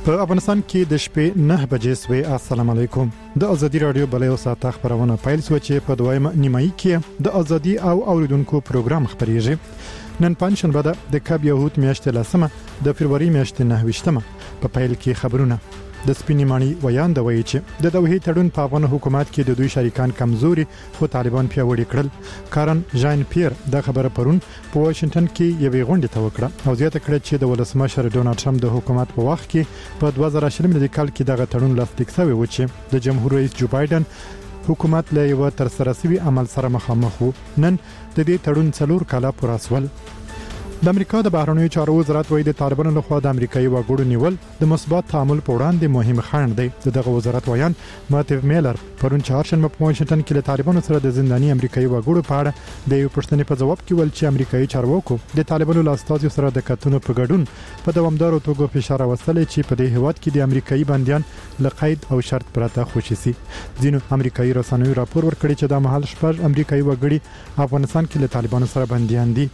په افغانستان کې د شپې 9 بجې سوي. السلام علیکم. د ازادي رادیو بلې او ساعت خبرونه پیل شو چې په دویمه نیمایي کې د ازادي او اوریدونکو پروګرام خبريږي. نن پنځشنبه ده د کاب یهود میاشتې لسمه د فروری میاشتې 9 په پیل کې خبرونه. د سپینې مانی ویان د وایي چې د دوحې تړون په افغان حکومت کې د دوی شریکان کمزوري خو طالبان پیاوړي کړل. کارن ژان پیر د خبره پرون په واشنگټن کې یوې غونډې ته وکړه او زیاته کړه چې د ولسمشر ډونالد ټرمپ د حکومت په وخت کې په 2020 ملي کال کې دغه تړون لاسلیک شوی و چې د جمهور رئیس جو بایدن حکومت له یو تر سره سوي عمل سره مخامخ وو. نن د دې تړون 4 کاله پوره شول. د امریکا د بهرنیو چارو وزارت وایي د طالبانو لخوا د امریکایي وګړو نیول د مثبت تعامل په وړاندې مهم خنډ دی. دغه وزارت وایي ماتیو میلر پرون چهارشنبه په واشنگټن کې له طالبانو سره د زنداني امریکایي وګړو په اړه د یو پښتنې په جواب کې ول چې امریکایي چارواکو د طالبانو لاستازو سره د کتونو په ګډون په دوامدار توګه فشار راوستل چې په دې هیواد کې د امریکایي بنديان له قید او شرط پرته خوشي سي. ځینو امریکایي رسنیو راپور ورکړی چې د محل شپږ امریکایي وګړي افغانستان کې له طالبانو سره بنديان دي.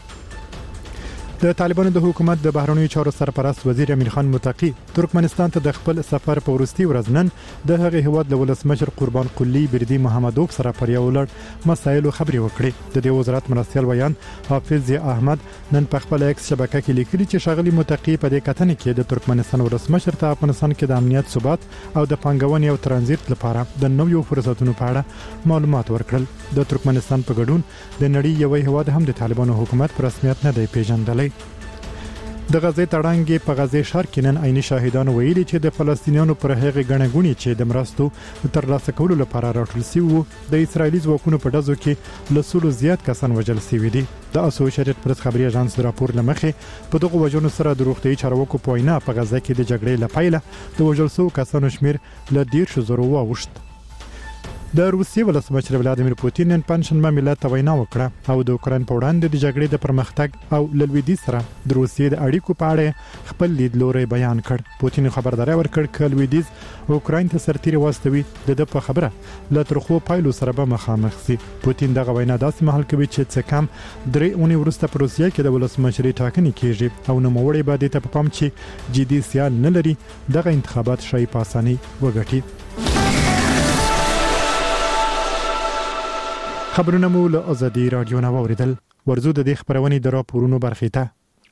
د طالبانو د حکومت د بهرنیو چارو سرپرست وزیر امیر خان متقی ترکمنستان ته د خپل سفر په وروستي ورځ نن د هغه هیواد له ولسمشر قربان قلی بردی محمدوف سره پر یو لړ مسایلو خبري وکړي. د دې وزارت مرستیال ویان حافظ احمد نن په خپل ایکس شبکه کې لیکلي چې شغلی متقی په دې کتنې کې د ترکمنستان ولسمشر ته افغانستان کې د امنیت ثبات او د پانګونې او ترانزیت لپاره د نویو فرصتونو په اړه معلومات ورکړل. د ترکمنستان په ګډون د نړۍ یو هیواد هم د طالبانو حکومت پر رسمیت نه دی پیژندلی. د غزې تړانګې په غزې ښار کې نن عیني شاهدان ویلي چې د فلسطینیانو پر هغه غنغونی چې د مرستو ترلاسه کولو لپاره راټول شوی وو د اسرایلی ځواکونو په ډزو کې لسولو زیات کسان وژل شوي دي. د اسوسییټډ پریس خبري اژانس راپور لمخې په دغه وژنو سره د روغتي چارواکو په وینا په غزه کې د جګړې لپاره د وژل شوو کسانو شمیر ل 10,000 واوښت. د روسیې ولسمشر ولادیمیر پوتین نن پنځشنبه ملت ته وینا وکړه او د اوکرين په وړاندې د جګړې د پرمختګ او لویدي سره د روسیې د اړیکو په اړه خپل لیدلوري بیان کړ. پوتین خبرداري ورکړ چې لویدیز اوکرين ته سرتیري واستوي د په خبره ل ترخو پایلو سره به مخامخ سي. پوتین دغه وینا داسې مهال کوي چې څه کم 3 اونۍ وروسته په روسیې کې د ولسمشري ټاکنې کیږي او نو موړې باندې ته په پام چې جدي سیال نه لري دغه انتخابات شای په اساني وګټي. خبرونه مو له ازادي رادیو نه واوریدل. ورزو د دې خبرونې د راپورونو برخې ته.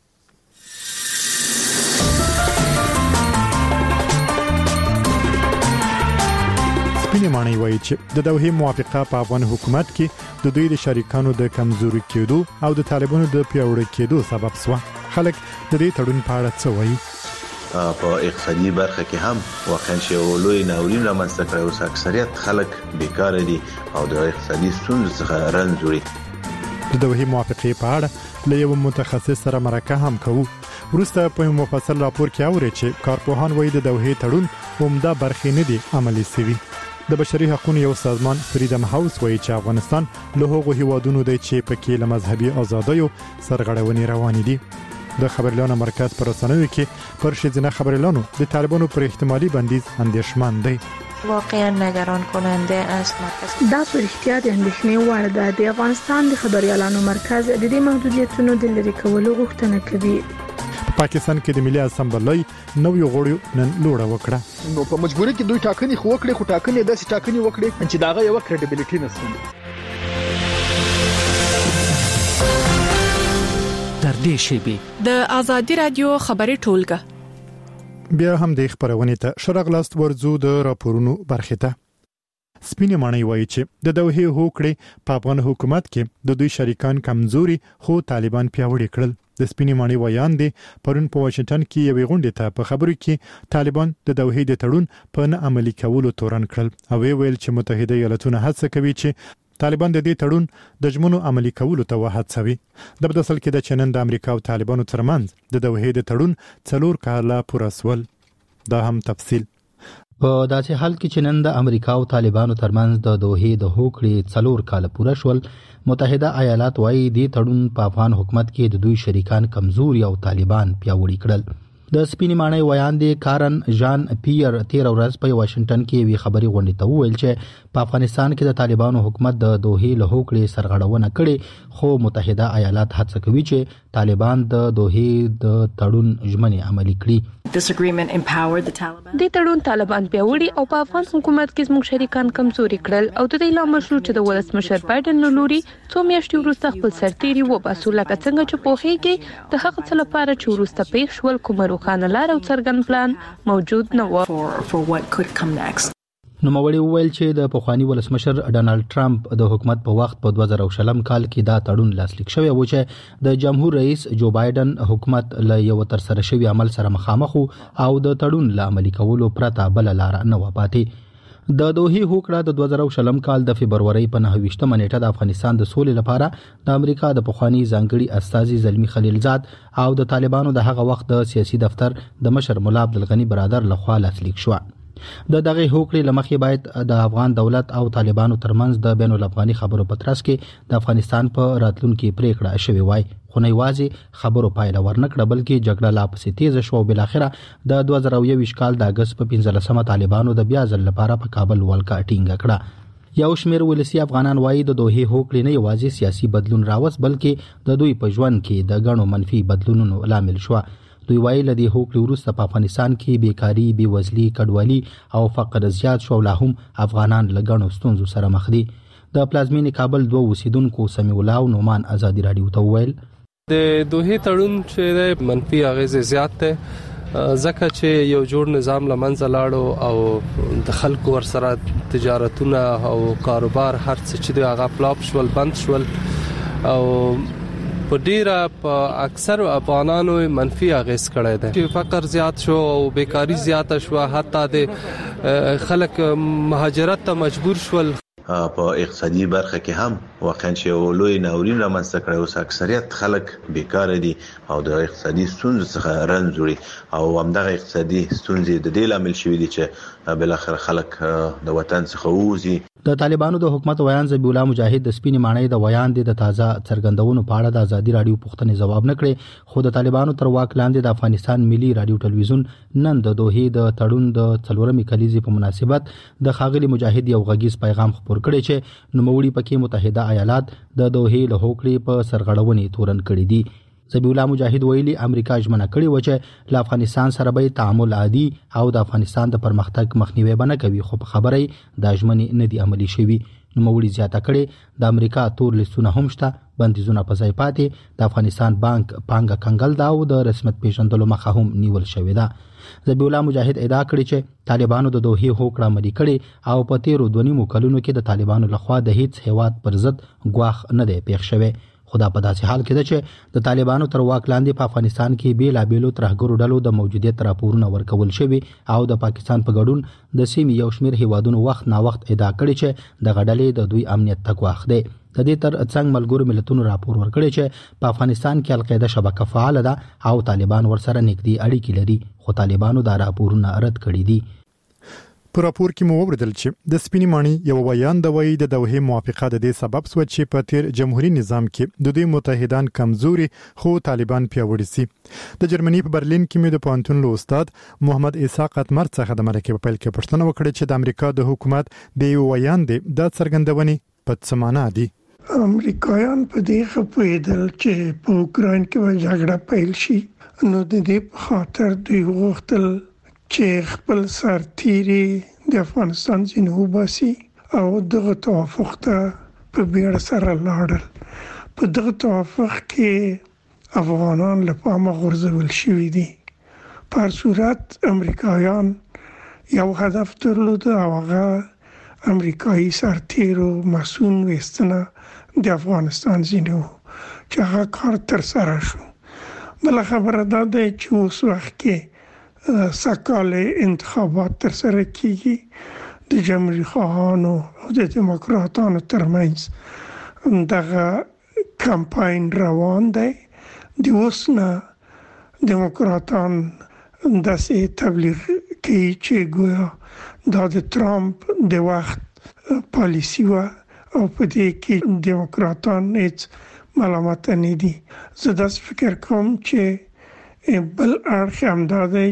سپینې مانی وایي چې د دوحې موافقه په افغان حکومت کې د دوی د شریکانو د کمزوري کېدو او د طالبانو د پیاوړي کېدو سبب شو. خلک د دې تړون په اړه څه وایي؟ په اقتصادي برخه کې هم واقعا چې لوی ناورین رامنځته کړی او اکثریت خلک بیکاره دي او د اقتصادي ستونزو څخه رنځوري. د دوحې موافقه په اړه له یو متخصص سره مرکه هم کوو. وروسته په مفصل راپور کې اوري چې کارپوهان وایي د دوحې تړون عمده برخې نه دي عملي شوي. د بشري حقوقو یو سازمان فریدم هاوس وایي چې افغانستان له هغو هیوادونو دی چې پکې له مذهبي ازادیو سرغړونې روانې دي. د خبرلانو مرکز پر رسنیو کې پر شذینه خبرلانو د طالبانو پر احتمالي بندیز اندیشمند دی. واقعا نگران کننده است. مرکز دا پر احتیاط اندیشنې وړ ده. د افغانستان د خبريالانو مرکز د دې محدودیتونو د لرې کولو غوښتنه کوي. په پاکستان کې د ملي اسمبلی نوې غړو نن لوړه وکړه. نو په مجبوري کې دوی ټاکنې خو وکړي خو ټاکنې داسې ټاکنې وکړي چې داغه یو کریډیبিলিټي نشته. تر دې شی د ازادي رادیو خبري ټولګه بیا هم د خبرونه ته شرغلاست ورزو د راپورونو برخه ته. سپینې مانی وایي چې د دوحې هوکړې په افغان حکومت کې د دوی شریکان کمزوري خو طالبان پیاوړي کړل. د سپینې مانی ویان دي پرون په واشنگټن کې یوې غونډې ته په خبرو کې طالبان د دوحې د تړون په نه عملي کولو تورن کړل او ویل چې متحده ایالاتونه هڅه کوي چې طالبان د دې تړون د ژمنو عملي کولو ته وهڅوي. د بدسل کې د چنن د امریکا او طالبانو ترمنځ د دوحې د تړون 4 کاله پوره شول. دا هم تفصیل په داسې حال کې چې نن د امریکا او طالبانو ترمنځ د دوحې د هوکړې 4 کاله پوره شول. متحده ایالات وايي د تړون په افغان حکومت کې د دوی شریکان کمزوري او طالبان پیاوړي کړل. د سپینې ماڼۍ ویاندې کارن ژان پیر 13 ورځ په واشنگټن کې وی خبري غونډې ته وویل چې په افغانستان کې د طالبانو حکومت د دوحې له هوکړې سرغړونه کړې خو متحده ایالات هڅه کوي چې طالبان د دوحې د تړون ژمنې عملي کړي. د تړون طالبان پیاوړي او په افغان حکومت کې زموږ شریکان کمزوري کړل او د دې لامل شو چې د ولسمشر بایدن له لوري څو میاشتې وروسته خپل سرتیري وباسو لکه څنګه چې پوهیږي د هغه څه لپاره چې وروسته پیښ شول کومه روښانه لار او څرګند پلان موجود نه و. نوموړي وویل چې د پخوانی ولسمشر ډانلډ ټرمپ د حکومت په وخت په 2020 کال کې دا تړون لاسلیک شوی و چې د جمهور رئیس جو بایدن حکومت له یو تر سره شوی عمل سره مخامخ او د تړون له عملي کولو پرته بل لار نه و پاتې. د دوحې هوکړه د 2020 کال د فبرवरी په 29 نیټه د افغانستان د سولې لپاره د امریکا د پخوانی ځانګړي استازي زلمی خلیلزاد او د طالبانو د هغه وخت د سیاسي دفتر د مشر مولا عبدالغنی برادر لخوا لاسلیک شو. د دغه هوکړې لمخې باید د افغان دولت او طالبانو ترمنځ د بین الافغاني خبرو په ترڅ کې د افغانستان په راتلونکو پریکړه شوې وای خو نه یوازې خبرو پایله ورنکړه بلکې جګړه لا پسې تیز شو او بل اخره د 2021 کال د اگست په 15مه طالبانو د بیا ځل لپاره په کابل ولکه ټینګه کړه. یو شمېر ولسی افغانان وایي د دوحې هوکړې نه یوازې سیاسي بدلون راوست بلکې د دوی په ژوند کې د غنو منفي بدلونونو لامل شو. دوی وایي لدی هوکړې وروسته په افغانستان کې بیکاری، بیوزلي، کډوالي او فقر زیات شو لا هم افغانان له غنو ستونزو سره مخ دي. د پلازمینې کابل دوه اوسیدونکو سمیع الله او نومان ازادي رادیو ته وویل د دوحې تړون چې منفي اغیز زیات ده ځکه چې یو جوړ نظام لمنځه لاړو او د خلکو ورسره تجارتونه او کاروبار هر څه چې هغه فلاپ شول بند شول او په ډیره په اکثر افغانانو منفي اغیز کړی دی چې فقر زیات شو او بیکاری زیات شو حتی د خلک مهاجرت ته مجبور شول. په اقتصادي برخه کې هم واقعا چې لوی ناورین رامنځته کړی اوس اکثریت خلک بیکار دي او د اقتصادي ستونزو څخه رنځ وړي او همدغه اقتصادي ستونزې د دې لامل شوې دي چې بل اخر خلک د وطن څخه ووزي. د طالبانو د حکومت ویان ذبیح الله مجاهد د سپینې ماڼۍ د ویان د تازه څرګندونو په اړه د ازادي رادیو پوښتنې جواب نه کړي خو د طالبانو تر واک لاندې د افغانستان ملي رادیو ټلویزیون نن د دوحې د تړون د 4مې کلیزې په مناسبت د خاغلی مجاهد یو غږیز پیغام خپور کړي چې نوموړي پکې متحده ایالات د دوحې له هوکړې په سرغړونې تورن کړي دي. ذبیح الله مجاهد ویلي امریکا ژمنه کړې و چې له افغانستان سره به تعامل عادي او د افغانستان د پرمختګ مخنیوي بنه کوي خو په خبره د ژمنې نه دی عملي شوی. نوموړي زیاته کړې د امریکا تور لیستونه هم شته بندیزونه په ځای پاتې د افغانستان بانک پانګه کنګل دا او د رسمیت پیژندلو مخه هم نیول شوې ده. ذبیح الله مجاهد ادعا کړې چې طالبانو د دوحې هوکړه عملي کړې او په 13 کلونو کې د طالبانو لخوا د هیڅ هیواد پر ضد ګواښ نه دی پیښ شوی. خدا په داسې حال کې ده چې د طالبانو تر واک لاندې په افغانستان کې بیلابېلو ترهګرو ډلو د موجودیت راپورونه ورکول شوي او د پاکستان په ګډون د سیمې یو شمېر هیوادونو وخت نا وخت ادعا کړې چې د غډلې د دوی امنیت ته ګواښ دی. د دې تر څنګ ملګرو ملتونو راپور ورکړی چې په افغانستان کې القاعده شبکه فعال ده او طالبان ورسره نږدې اړیکې لري خو طالبانو دا راپورونه رد کړي دي. په راپور کې مو وویل چې د سپینې ماڼۍ یو ویان د وای د دوحې موافقه د دې سبب سو چې په تیر جمهوریت نظام کې د دوی متحدان کمزوري خو طالبان پیاوړي سي. د جرمني په برلین کې مې د پوهنتون له استاد محمد اسحاق اتمر څخه د مرکه په پیل کې پوښتنه وکړه چې د امریکا د حکومت د یو ویان د څرګندونې په څه معنا دي. امریکایان په دې خپېدل چې په اوکراین کې جګړه پیل شي نو د دې په خاطر دوی غوښتل چې خپل سرتیري د افغانستان ځینې وباسي او دغه توافق ته په بیړه سره لاړل. په دغه توافق کې افغانان له پامه غورځول شوي دي. په هر صورت امریکایان یو هدف درلود او هغه امریکایي سرتیرو مسؤل وستنه د افغانستان ځینې وو چې هغه کار تر سره شو. بل خبره دا ده چې اوس وخت کې سکاله انتخابات تر سره کیږي د جمهوریت خواهانو او د دموکراتانو ترمنځ دغه کمپاین روان دی. د اوسنه دموکراتان داسې تبلیغ کوي چې ګویا دا د ترامپ د وخت پالیسی و او په دې کې دموکراتان هیڅ ملامت نه دي. زه داس فکر کوم چې بل اړخ همدا دی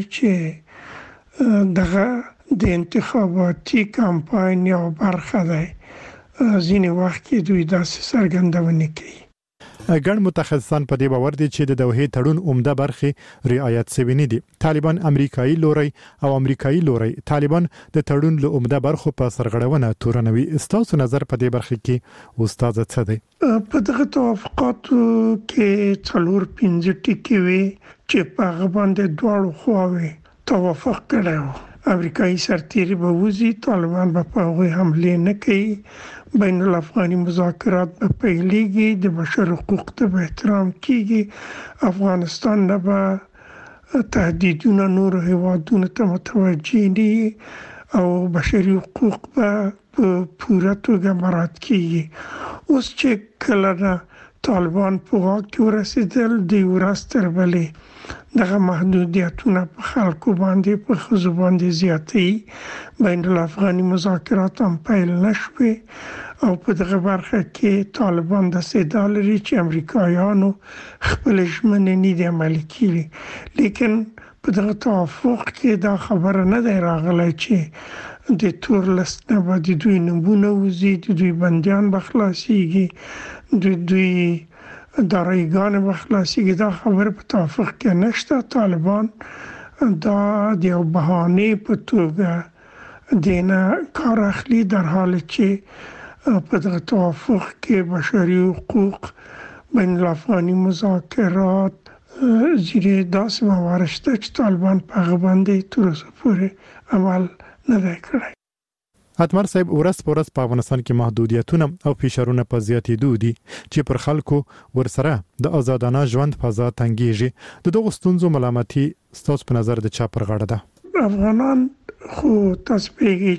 چې دغه د انتخاباتي کمپاین یو برخه ده. ځینې وخت کې دوی داسې څرګندونه کوي. ګڼ متخصصان په دې باور دي چې د دوحې تړون عمده برخې رعایت شوي نه دي. طالبان امریکایي لوري او امریکایي لوري طالبان د تړون له عمده برخو په سرغړونه تورنوي. استاسو نظر په دې برخه کې استاد څه دی؟ په دغه توافقاتو کې 4-5 ټکي وي چې په هغه باندې دواړو خواوې توافق کړو. امریکایي سرتیري به وزي، طالبان به په هغه حمله نه کوي، بین الافغاني مذاکرات به پیلېږي، د بشر حقوق ته به احترام کیږي، افغانستان نه به تهدیدونه نور هیوادونو ته متوجه دي او بشري حقوق به په پوره توګه مراعات کیږي. اوس چې کله طالبان په واک کې ورسېدل، د ورځ تر بلې دغه محدودیتونه په خلکو باندې په ښځو باندې زیاتې، بین الافغاني مذاکرات هم پیل نشوي او په دغه برخه کې طالبان د ادعا لري چې امریکایانو خپل ژمنې نه دي عملي کړې. لیکن په دغه توافق کې دا خبره نه دی راغلی چې د تور لست نه به د دوی نمونه وزي، د دوی بندیان به خلاصېږي، د دوی دارایګان به خلاصېږي. دا خبره په توافق کې نشته. طالبان دا د یو بهانې په توګه دینه کار اخلي، در حال چې په دغه توافق کې بشري حقوق، بین الافغاني مذاکرات زیرې داسې موارد شته چې طالبان په هغه باندې تر اوسه پورې عمل نه دی کړی. اتمر صاحب، ورځ په ورځ په افغانستان کې محدودیتونه او فشارونه په زیاتېدو دي چې پر خلکو ورسره د آزادانه ژوند فضا تنګیږي. د دغو ستونزو ملامتي ستاسو په نظر د چا پر غاړه ده؟ افغانان خو تاسو پیږي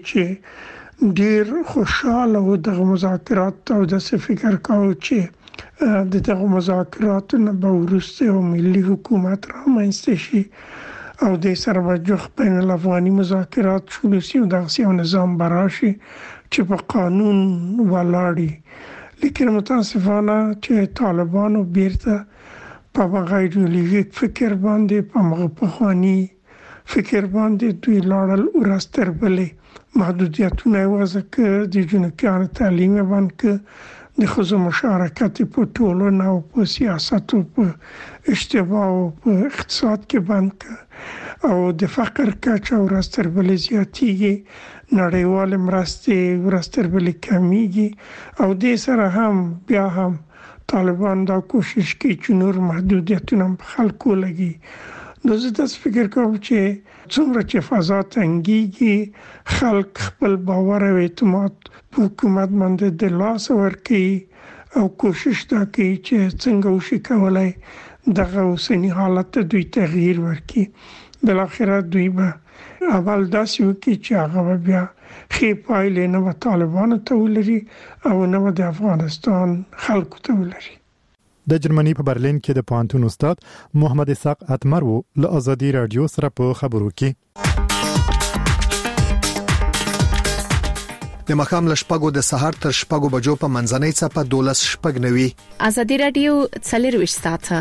چې ډیر خوشاله و دغه مذاکرات او د فکر کاوه چې د دغه مذاکراتو نه به وروسته یو ملي حکومت رامنځته شي او د سره وجه بین الافغاني مذاکرات شروع شي او دغه یو نظام براشي چې په قانون ولاړی. لیکن متاسفانه چې طالبانو بیرته په غیر ایدئولوژیک فکر باندې، په هغه پخوانی فکر باندې دوی لاړل ورځ تر بلې محدودیتونه وضع کړ، د جنوبیانو تعلیم باندې کړ، د ښځو مشارکت په ټولنه او په سیاست او په اجتماع او په اقتصاد کې بند کړ او د فقر کچه ورځ تر بلې زیاتېږي، نړیوال مرستې ورځ تر بلې کمیږي او د سره هم بیا هم طالبان دا کوشش کوي چې نور محدودیتونه په خلکو لګي. نو زه داسې فکر کوم چې څومره چې فضا تنګیږي، خلک خپل باور او اعتماد په حکومت باندې د لاسه ورکوي او کوشش دا کوي چې څنګه وشي کولای دغه اوسنی حالت ته دوی تغییر ورکړي. بالاخره دوی به اول داسې وکړي چې هغه بیا ښې پایلې نه به طالبانو ته ولري او نه به د افغانستان خلکو ته ولري. د جرمني په برلین کې د پوهنتون استاد محمد اسحاق اتمر وو له ازادي رادیو سره په خبرو کې. د مخام لشپګو د سحر تر شپګو بجو په منځنۍ صفه 12 شپګ نوي. ازادي رادیو 40 ساعته.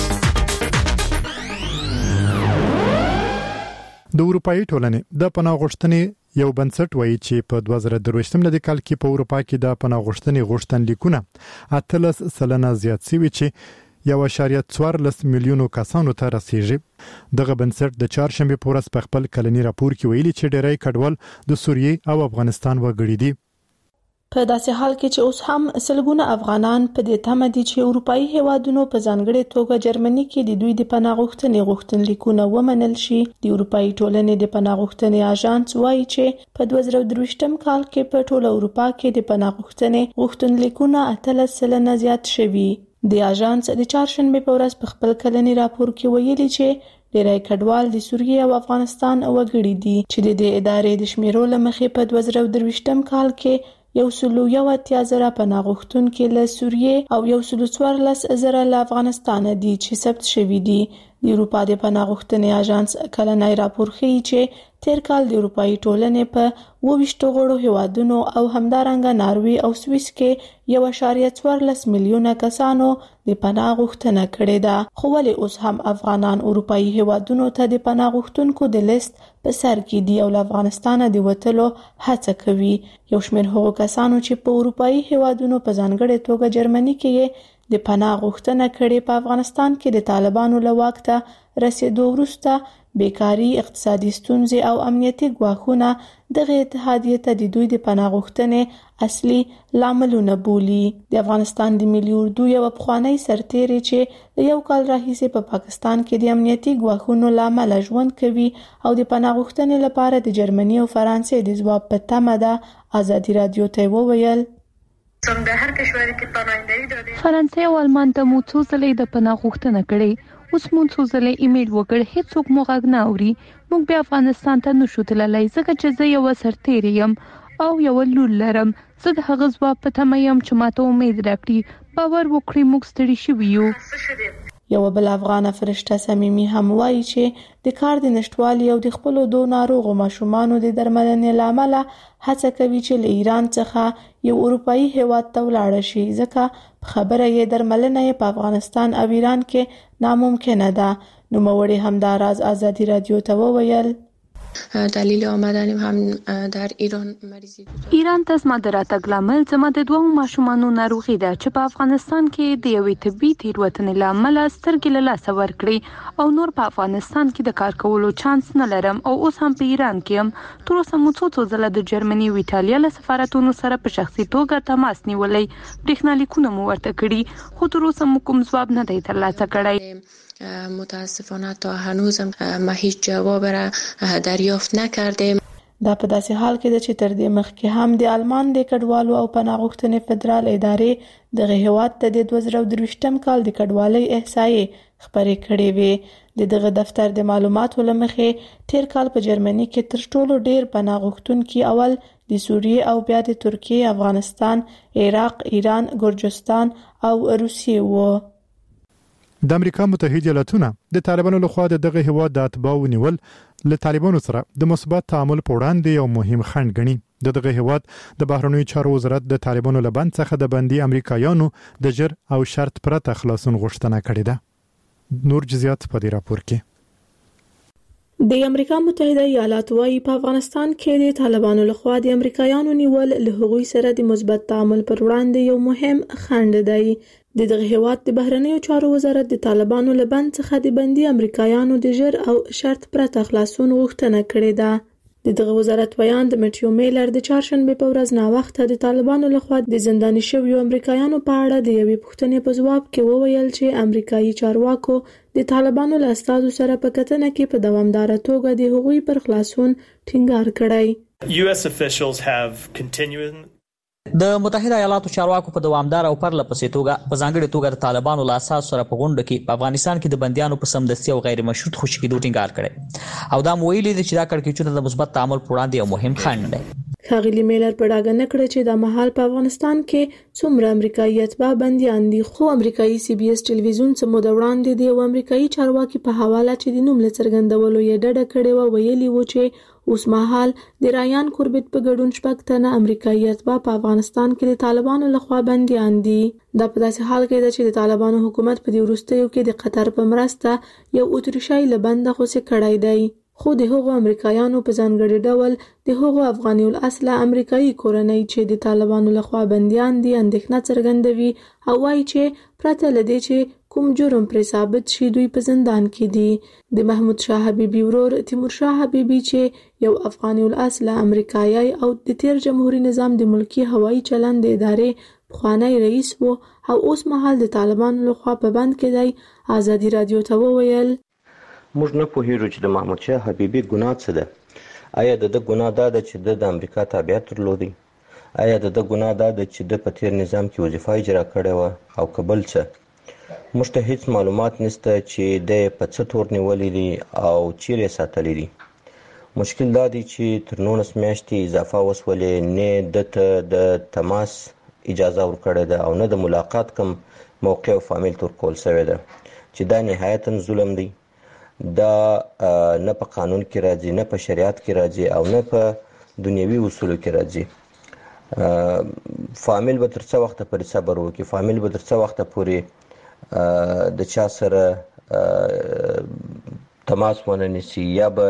د اروپאי ټولنې د پناه غوښتنې یو بنسټ وایي چې په 2023 ملي کال کې په اروپا کې د پناه غوښتنې غوښتنلیکونه 18% زیات شوي چې 1.14 میلیونو کسانو ته رسیږي. دغه بنسټ د چهارشنبه په ورځ په خپل کلنی راپور کې ویلي چې ډېری کډوال د سوریې او افغانستان وګړي دي. په داسې حال کې چې اوس هم سلګونه افغانان په دې تمه دي چې اروپאי هیوادونو په ځانګړي توګه جرمني کې د دوی د پناه غوښتنې غوښتنلیکونه ومنل شي. د اروپאי ټولنې د پناه غوښتنې اژانس وایي چې په 2023 کال کې په ټوله اروپا کې د پناه غوښتنې غوښتنلیکونه 18% زیات شوي. د اژانس د چهارشنبه په ورځ په خپل کلنی راپور کې ویلي چې ډېری کډوال د سوریې او افغانستان وګړي دي چې د ادارې د شمیرو لمخې په 2023 کال کې 1.1 پناه غوښتونکي له سوریې او 1.14 له افغانستان دي چې ثبت شوي دي. د اروپا د پناه غوښتنې اژانس کلنی راپور ښیي چې تیر کال د اروپאי ټولنې په 22 غړو هیوادونو او همدارنګه ناروی او سویس کې 1.14 میلیونه کسانو د پناه غوښتنه کړې ده. خو ولې اوس هم افغانان اروپאי هیوادونو ته د پناه غوښتونکو د لیست په سر کې دي او له افغانستانه د وتلو هڅه کوي؟ یو شمېر هغو کسانو چې په اروپאי هیوادونو په ځانګړې توګه جرمني کې د پناه غوښتنه کړې په افغانستان کې د طالبانو له واک ته رسیدو وروسته بیکاری، اقتصادي ستونزې او امنیتي ګواښونه دغه اتحادیې ته د دوی د پناه غوښتنې اصلي لاملونه بولي. د افغانستان د ملي اردو یو پخوانی سرتیری چې د یو کال راهیسې په پاکستان کې د امنیتي ګواښونو لامل ژوند کوي او د پناه غوښتنې لپاره د جرمني او فرانسې د ځواب په تمه ده، ازادي رادیو ته وویل فرانسې او آلمان ته مو څو ځلې د پناه غوښتنه کړې، اوس مونږ څو ځلې ایمیل وکړ، هیڅوک مو غږ نه اوري. موږ بیا افغانستان ته نشو تللی ځکه چې زه یو سرتیری یم او یو لور لرم. زه د هغه ځواب په تمه یم چې ماته امید راکړي. باور وکړئ موږ ستړي شوي یو. یو بل افغان فرشته صمیمي هم وایي چې د کار د نشټوالي او د خپل دوه ناروغو ماشومانو د درملنې لامل هڅه کوي چې له ایران څخه یو اروپאי هیواد ته ولاړ شي، ځکه خبره یې درملنه په افغانستان او ایران کې ناممکنه ده. نوموړي هم دا راز ازادي رادیو ته وویل دلیل آمدنیم هم در ایران مریضی ایران ته زما د راتګ لامل زما د دوه ماشومانو ناروغي ده چې په افغانستان کې د یوې طبي تېروتنې لامل سترګې له لاسه ورکړې او نور په افغانستان کې د کار کولو چانس نه لرم او اوس هم په ایران کې یم. تر اوسه مو څو ځله د جرمني او ایټالیا له سفارتونو سره په شخصي توګه تماس نیولی، برېښنالیکونه مو ورته کړي، خو تر اوسه مو کوم ځواب نه دی ترلاسه کړی. متاسفانه تا هنوزم ما هیچ جواب را دریافت نکردیم. دا په داسې حال کې ده چې تر دې مخکې هم د آلمان د کډوالو او پناه غوښتنې فدرال ادارې دغه هیواد ته د 2023م کال د کډوالۍ احصایې خپرې کړې وې. د دغه دفتر د معلوماتو له مخې تیر کال په جرمني کې تر ټولو ډیر پناه غوښتونکي اول د سوریې او بیا د ترکیې، افغانستان، عراق، ایران، ګرجستان او روسیې وو. د امریکا متحده ایالاتونه د طالبانو لخوا دغه هیواد د اتباعو نیول له طالبانو سره د مثبت تعامل په وړاندې یو مهم خنډ ګڼي. دغه هیواد د بهرنیو چارو وزارت د طالبانو له بند څخه د بندي امریکایانو د جر او شرط پرته خلاصون غوښتنه کړې ده. نور جزئیات په دې راپور کې. د امریکا متحده ایالاتو وايي په افغانستان کې د طالبانو لخوا د امریکایانو نیول له هغوی سره د مثبت تعامل پر وړاندې یو مهم خنډ دی. د دغه هیواد د بهرنیو چارو وزارت د طالبانو له بند څخه د بندي امریکایانو د جر او شرط پرته خلاصون غوښتنه کړې ده. د دغه وزارت بیان د میټیو میلر د چهارشنبه په ورځ ناوخته د طالبانو لخوا د زنداني شویو امریکایانو په اړه د یوې پوښتنې په ځواب کې وویل چې امریکایي چارواکو د طالبانو له استازو سره په کتنه کې په دوامداره توګه د هغوی پر خلاصون ټینګار کړی. US officials have continued د متحده ایالاتو چارواکو په دوامدار او پرلپسې توګه په ځانګړي توګه د طالبانو له اساس سره په غونډه کې په افغانستان کې د بنديانو په سمدستي او غیر مشروط خوشي کېدو ټینګار کړی او دا ویلي دي چې دا کړکېچونه د مثبت تعامل پر وړاندې یو مهم خنډ دی. ښاغلي میلر په ډاګه نه کړ چې د مهال په افغانستان کې څومره امریکایي اتباع بنديان دي، خو امریکایي CBS ټلویزیون څه موده وړاندې د یو امریکایي چارواکي په حواله چې د نوم له څرګندولو یې ډډه کړې و ویلي و چې اوس مهال د رایان کوربټ په ګډون 6 تنه امریکایي اتباع په افغانستان کې د طالبانو لخوا بنديان دي. دا په داسې حال کې ده چې د طالبانو حکومت په دې وروستیو کې د قطر په مرسته یو اتریشي لبنده خوسي کړی دی، خو د هغو امریکایانو په ځانګړي ډول د هغو افغاني الاصله امریکایي کورنۍ چې د طالبانو لخوا بنديان دي اندېښنه څرګندوي او وایي چې پرته له دې چې کوم جرم پر ثابت شي دوی په زندان کې دي. د محمود شاه حبیبي ورور تیمور شاه حبیبي چې یو افغاني الاصله امریکایي او د تیر جمهوریت نظام د ملکی هوایي چلند ادارې پخوانی رئیس وو او اوس مهال د طالبانو لخوا په بند کې دی، ازادي رادیو ته وویل موږ نه پوهیږو چې د محمود شاه حبیبي ګناه څه ده. آیا د ګناه دا ده چې د امریکا تابعیت درلودي؟ آیا د ګناه دا ده چې د په تیر نظام کې وظیفه اجرا کړې وه او که بل څه؟ موږ ته هیڅ معلومات نشته چې د په څه تور نیولې دي او چیرې ساتلې دي. مشکل دا دی چې تر 19 میاشتې اضافه وسولې نه دته د تماس اجازه ورکړې ده او نه د ملاقات کوم موقع او فامیل تر کول شوی ده چې دا نهایتا ظلم دی. دا نه په قانون کې راځي، نه په شریعت کې راځي او نه په دنیوي اصولو کې راځي. فامیل به تر څه وخت پورې صبر وکړي، فامیل به تر څه وخت پورې د چا سره تماس ونه نیسي یا به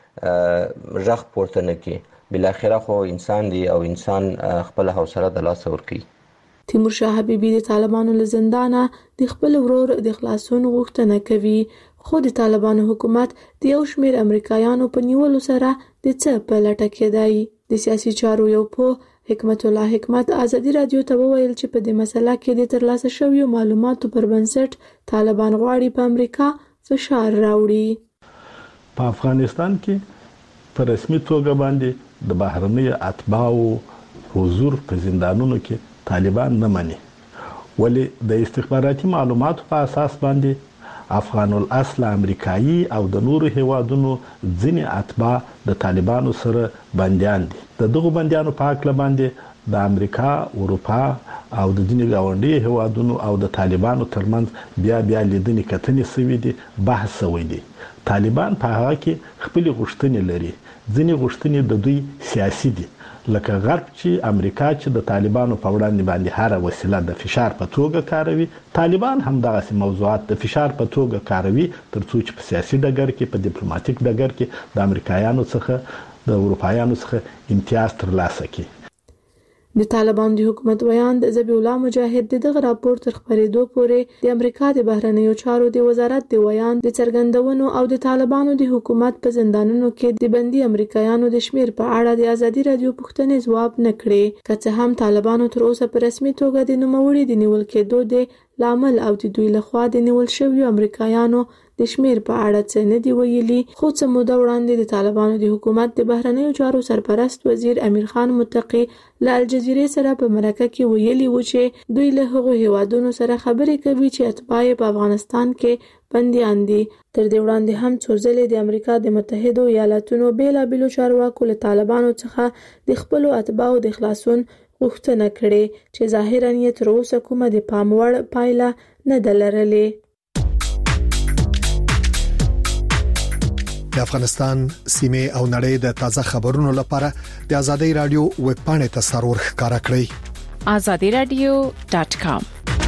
غږ پورته نه کړي. بالاخره خو انسان دی او انسان خپل حوصله د لاسه ورکوي. تیمورشاه حبیبي د طالبانو له زندانه د خپل ورور د خلاصون غوښتنه کوي، خو د طالبانو حکومت د یو شمېر امریکایانو په نیولو سره د څه په لټه کې دی. د سیاسي چارو یو پوه حکمت الله حکمت ازادي رادیو ته وویل چې په دې مسله کې د ترلاسه شویو معلوماتو پر بنسټ طالبان غواړي په امریکا فشار راوړي. په افغانستان کې په رسمي توګه باندې د بهرنیو اتباعو حضور په زندانونو کې طالبان نه مني، ولی د استخباراتي معلوماتو په اساس باندې افغان الاصل امریکایي او د نورو هیوادونو ځینې اتباع د طالبانو سره بندیان دي. د دغو بندیانو په هکله باندې د امریکا، اروپا او د ځینې ګاونډي هیوادونو او د طالبانو ترمنځ بیا لیدنې کتنې سوي دي، بحث سوی دی. طالبان په هغه کې خپلې غوښتنې لري. ځینې غوښتنې د دوی سیاسي دي، لکه غرب چې امریکا چې د طالبانو په وړاندې باندې هر وسیله د فشار په توګه کاروي، طالبان هم دغه موضوعات د فشار په توګه کاروي ترڅو چې په سیاسي ډګر کې، په ډیپلوماټیک ډګر کې د امریکایانو څخه د اروپایانو څخه امتیاز ترلاسه کړي. د طالبان د حکومت ویاند ذبیح الله مجاهد دغه راپور تر خبرېدو پورې د امریکا د بهرنیو چارو د وزارت د ویاند د څرګندونو او د طالبانو د حکومت په زندانونو کې د بندي امریکایانو د شمیر په اړه د ازادي رادیو پوښتنې ځواب نه کړې، که څه هم طالبانو تر اوسه په رسمي توګه د نوموړي د نیول کېدو د لامل او د دوی لخوا د نیول شویو امریکایانو د شمیر په اړه څه نه دی ویلي. خو څه موده وړاندې د طالبانو د حکومت د بهرنیو چارو سرپرست وزیر امیر خان متقی له الجزیرې سره په مرکه کې ویلي و چې دوی له هغو هیوادونو سره خبرې کوي چې اتباع په افغانستان کې بندیان دي. تر دې وړاندې هم څو ځلې د امریکا د متحدو ایالاتونو بیلابیلو چارواکو له طالبانو څخه د خپلو اتباعو د خلاصون غوښتنه کړې چې ظاهراً یې تر اوسه کومه د پام وړ پایله نه ده لرلې. د افغانستان سیمه او نړۍ د تازه خبرونو لپاره د ازادي رادیو ویب پاڼې ته سرور ښکارا کړئ. azadiradio.com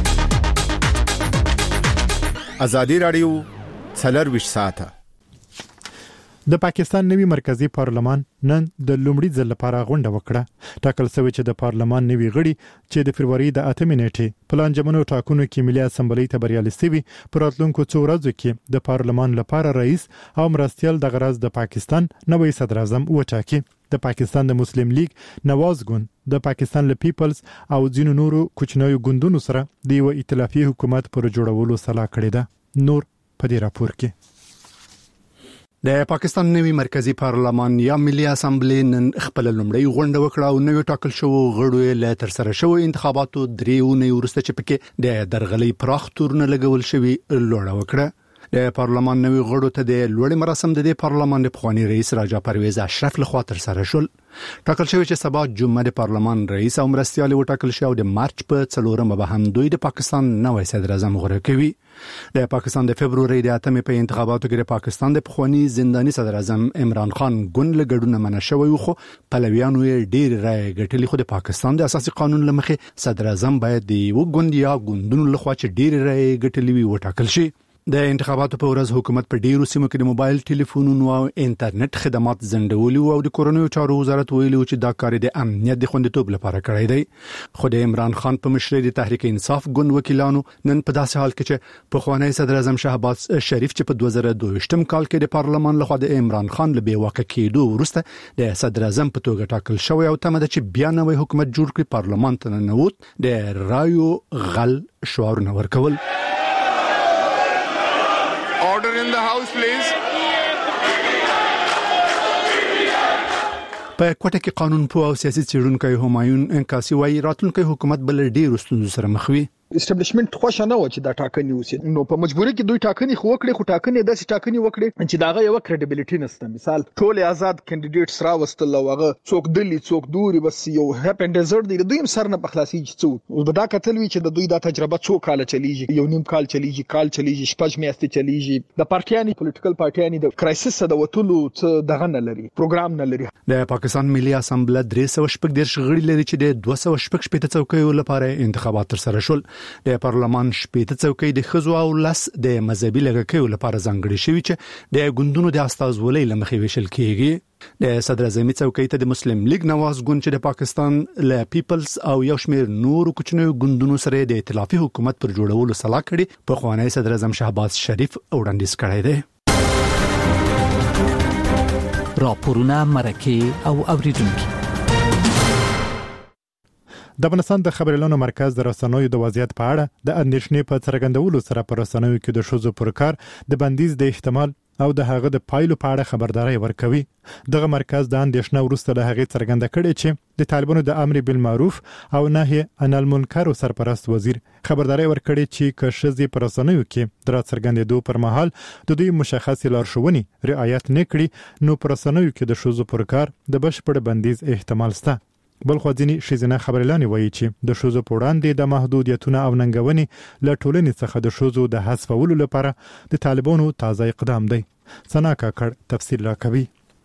ازادي رادیو 24 ساعته. د پاکستان نوی مرکزی پارلمان نن د لومړي ځل لپاره غونډه وکړه. ټاکل شوی چې د پارلمان نوی غړي چې د فروری د 8 نیټې پلان جمنو ټاکنو کې ملي اسمبلی ته بریالي شوی، پر راتلونکو څو ورځو کې د پارلمان لپاره رئیس او مرستیال د غرض د پاکستان نوی صدر اعظم وټاکي. د پاکستان د مسلم لیگ نواز ګوند د پاکستان له پیپلز او ځینو نورو کوچنیو ګوندونو سره د یو ائتلافي حکومت پر جوړولو سلا کړې ده. نور په دې راپور کې د پاکستان نوی مرکزی پارلمان یا ملي اسمبلی نن خپل لومړی غونډه وکړه او نوی ټاکل شو غړو له تر سره شو انتخاباتو دریونه ورسته چې پکې د درغلي پراخ تورونه لګول شوی لوړه وکړه. د پارلمان نوی غړو ته د لوړ مراسم د پارلمان د پخوانی رئیس راجا پرویز اشرف لخوا تر سره شول. ټاکل شوی چې سبا جمعه د پارلمان رئیس او مرستیال وټاکل شو او د مارچ په 4مه به هم دوی د پاکستان نوی صدر اعظم غوړه کوي. د پاکستان د فبرवरी د 8مې په انتخاباتو کې د پاکستان د پخوانی زنداني صدر اعظم عمران خان ګوند له ګډون منع شوی خو پلویانو یې ډېر رائے ګټلې. خو د پاکستان د اساسي قانون لمخې صدر اعظم باید د یو ګوند یا ګوندونو لخوا چې ډېر رائے ګټلې وي وټاکل شي. د انتخاباتو په ورځ حکومت په ډیرو سیمو کې د موبایل ټلیفونونو او انټرنیټ خدمات ځنډولي او د کورونو چارو وزارت ویلي چې دا کار د امنیت د خوندیتوب لپاره کړی دی. خو د عمران خان په مشرۍ د تحریک انصاف ګوند وکیلانو نن په داسې حال کې چې په خوانی صدر اعظم شهباز شریف چې په 2022 کال کې د پارلمان لخوا د عمران خان له بیواکه کېدو وروسته د صدر اعظم په توګه ټاکل شوی او تمه ده چې بیا نوی حکومت جوړ کړي پارلمان ته ننوت د رایو غل شعارونه ورکول. Order in the house, please. په کوټه کې قانون پوه او سیاسي څېړونکی همایون انکاسي وايي راتلونکي حکومت بل ډېر ستونزو سره مخ وي. اسټابلیشمنت خوښ نه و چې دا ټاکنې وسی. نو په مجبوري کې دوی ټاکنې خو وکړي، خو ټاکنې داسې ټاکنې وکړي چې داغه یو کریډیبিলিټي نشته. مثال ټول آزاد کینډیډیټس راوستل او هغه څوک دلی څوک دوري بس یو هپ اند ډیزرټ دی دوی هم سر نه بخلاصي څو اوس به دا کتل وی چې د دوی دا تجربه څو کال چلیږي، یو نیم کال چلیږي شپږ میاشتې چلیږي. د پارټیاني پولیټیکل پارټیاني د کرایسس د وټولو څه دغه نه لري، پروګرام نه لري. د پاکستان ملي اسمبلی 314 غړي لري چې د 214 څوکیو لپاره انتخابات تر سره شول. د پارلمان 15 څوکۍ د خزو او لس د مذهبي لږکیو لپاره ځانګړي شوی چې د ګوندونو د استازولۍ لمخې ویشل کیږي. د صدر اعظمي څوکۍ ته د مسلم لیگ نواز ګوند چې د پاکستان له پیپلز او یو شمېر نور کوچنیو ګوندونو سره د ائتلافي حکومت پر جوړولو سلا کړي، په خوانی صدر اعظم شهباز شریف وړاندیز کړی دی. راپورونه مرکه او اوریدونکو. د افغانستان د خبريالانو مرکز د رسنیو د وضعیت په اړه د اندېښنې په څرګندولو سره پر رسنیو کې د شوزو پر کار د بندیز د احتمال او د هغه د پایلو په اړه خبرداري ورکوي. دغه مرکز د اندېښنې وروسته له هغه څرګنده کړي چې د طالبانو د امر بالمعروف او نهي عن المنکر سرپرست وزیر خبرداري ورکړي چې کشزي پر رسنیو کې در څرګندېدو پر مهال د دوی مشخص لارښوونې رعایت نکړي نو پر رسنیو کې د شوزو پر کار د بشپړ بندیز احتمال شته. بل خو ځینې شیزنه خبرلانې وایي چې د شوزو په وړاندې د محدودیتونو او ننګونې له ټولنې څخه د شوزو د حذفولو لپاره د طالبانو تازه اقدام دی. سنا کاکړ تفصیل راکوي.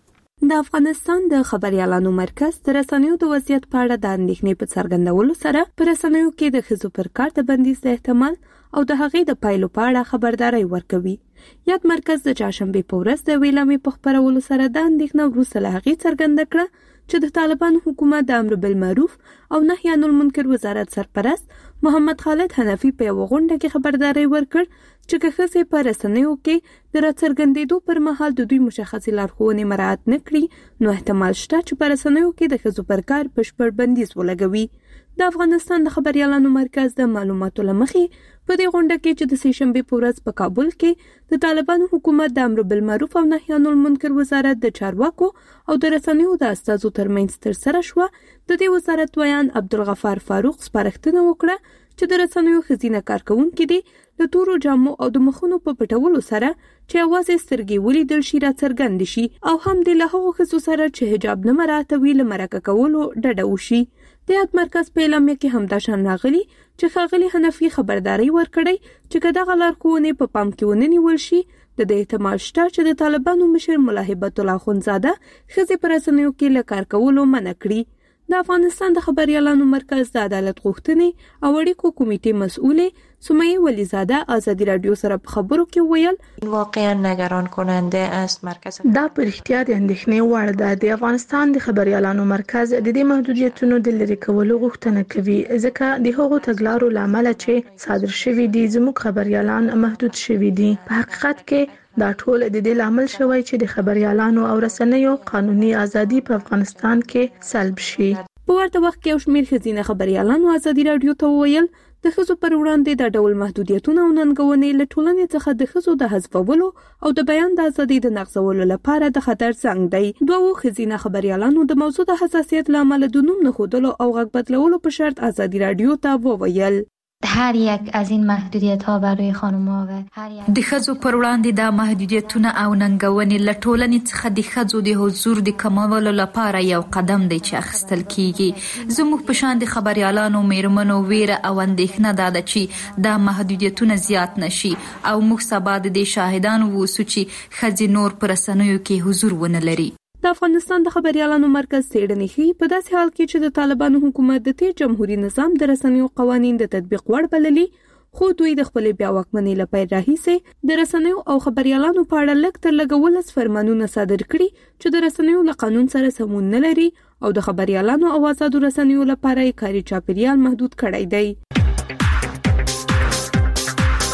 د افغانستان د خبريالانو مرکز د رسنیو د وضعیت په اړه د اندېښنې په څرګندولو سره پر رسنیو کې د خزو پر کار د بندیز د احتمال او د هغې د پایلو په اړه خبرداري ورکوي. یاد مرکز د چهارشنبه په ورځ د ویلامې په خبرولو سره د اندېښنې وروسته له هغې څرګنده کړه چې د طالبان حکومت د امر بالمعروف او نهي عن المنکر وزارت سرپرست محمد خالد حنفي په غونډه کې خبرداري ورکړ چې که ښځې په رسنیو کې د راڅرګندېدو پر مهال د دوی مشخصې لارښوونې مراعات نه کړي نو احتمال شته چې په رسنیو کې د ښځو پر کار بشپړ بندیز ولګوي. د افغانستان د خبريالانو مرکز د معلوماتو لمخې په دې غونډه کې چې د سهشنبه په ورځ په کابل کې د طالبانو حکومت د امر بالمعروف او نهي عن المنکر وزارت د چارواکو او د رسنیو د استازو ترمنځ تر سره شو، د دې وزارت ویان عبدالغفار فاروق سپارښتنه وکړه چې د رسنیو ښځینه کارکونکي دي د تورو جامو او د مخونو په پټولو سره چې اواز سترګې ولیدل شي را څرګند شي او هم د له هغو ښځو سره چې حجاب نه مراعاتوي له مرکه کولو ډډه وشي. د یاد مرکز په اعلامیه کې همدا شان راغلي چې ښاغلي حنفي خبرداري ورکړی چې که دغه لارښوونې په پام کې ونه نیول شي د دې احتمال شته چې د طالبانو مشر ملا هیبت الله اخندزاده ښځې په رسنیو کې له کار کولو منع کړي. د افغانستان د خبريالانو مرکز د عدالت غوښتنې او اړیکو کمیټې مسؤلې سمیه ولیزاده ازادي رادیو سره په خبرو کې ویل واقعا نگران کننده است. مرکز دا پر احتیاط اندېښنې وړ ده. د افغانستان د خبريالانو مرکز د دې محدودیتونو د لرې کولو غوښتنه کوي ځکه د هغو تګلارو لامل چې صادر شوي دي زموږ خبريالان محدود شوي دي. په حقیقت کې دا ټول د دې لامل شوی چې د خبريالانو او رسنیو قانوني ازادي په افغانستان کې سلب شي. په ورته وخت کې یو شمېر ښځینه خبريالانو ازادي رادیو ته وویل د ښځو پر وړاندې د ډول محدودیتونو او ننګونې له ټولنې څخه د ښځو د حذفولو او د بیان د ازادۍ د نقضولو لپاره د خطر زنګ دی. دوه ښځینه خبريالانو د موضوع د حساسیت له امله د نوم نه ښودلو او غږ بدلولو په شرط ازادي رادیو ته وویل هر یک از این محدودیت ها برای خانم‌ها و د ښځو پر وړاندې د محدودیتونه او ننګونې له ټولنې څخه د ښځو د حضور د کمولو لپاره یو قدم دی چې اخیستل کیږي. زموږ په شان د خبريالانو میرمنو ویره او اندېښنه ده چې دا محدودیتونه زیات نشي او موږ سبا د شاهدان ووسو چې ښځې نور پر رسنیو کې حضور ونه لري. د افغانستان د خبريالانو مرکز څېړنې ښيي په داسې حال کې چې د طالبانو حکومت د تیر جمهوریت نظام د رسنیو قوانین د تطبیق وړ بللي خو دوی د خپل بیا واکمنۍ لپاره راهیسې د رسنیو او خبريالانو په اړه لږ تر لږه 12 فرمانونه صادر کړي چې د رسنیو له قانون سره سمون نه لري او د خبريالانو او آزادو رسنیو لپاره کاري چاپیریال محدود کړی دی.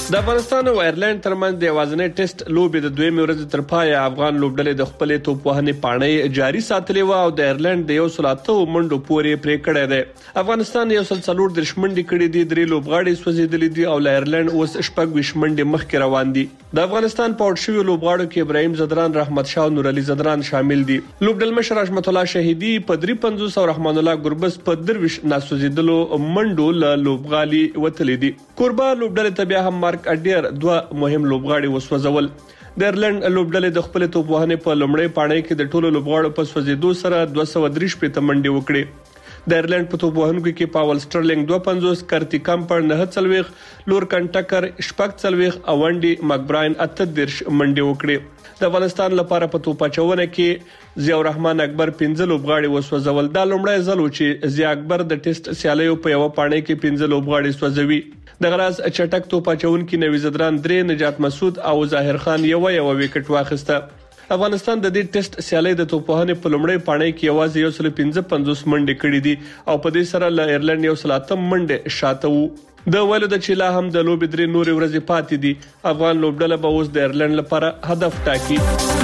د افغانستان او ایرلند ترمنځ د یوازینی ټیسټ لوبې د دویمې ورځې تر پایه افغان لوبډلې د خپلې توپوهنې پاڼې جاري ساتلې و او د ایرلند د 108 منډو پورې پرې کړې ده. افغانستان 140 منډې کړې دي، 3 لوبغاړي سوځېدلې دي او ایرلند اوس 26 منډې مخکې روان دي. د افغانستان پاوډ شوی لوبغاړو کې ابراهيم زدران، رحمت شاه او نور علي زدران شامل دي. لوبډل مشر رحمت الله شهیدی په 350 او رحمان الله ګربز په 30 ناسوځېدلو منډو له لوبغالي وتلې دي. کوربه لوبډل ته بیا هم مارک اډیر 2 مهم لوبغاړي وسوځول. د ایرلند لوبډلې د خپل توپوهنې په لومړی پاڼې کې د ټولو لوبغاړو په سوځېدو سره 233 منډې وکړې. د ایرلند په توپوهنکو کې پاول سټرلینګ 250، کرتی کمپر 49، لورکن ټکر 46 او وانډي مکبراین 38 منډې وکړې. د افغانستان لپاره په توپاچونه کې ضیاء الرحمن اکبر 15 لوبغاړي وسوځول. دا لومړی ځل و چې ضیاء اکبر د ټیسټ سیالیو په یو پاڼې کې 15 لوبغاړي سوځوي. د غراز چټک توپاچون کې نوی زدران 3، نجات مسعود او ظاهر خان یو وکټ واخیسته. افغانستان د دې ټیسټ سیالي د توپوهنې په لومړی پاڼې کې یوازې 155 منډې کړې دي او په دې سره له ایرلند 108 منډې شاته وو. د ویلو د چیلا هم د لوبې 3 نورې ورځې پاتې دي. افغان لوبډله به اوس د ایرلند لپاره هدف ټاکي.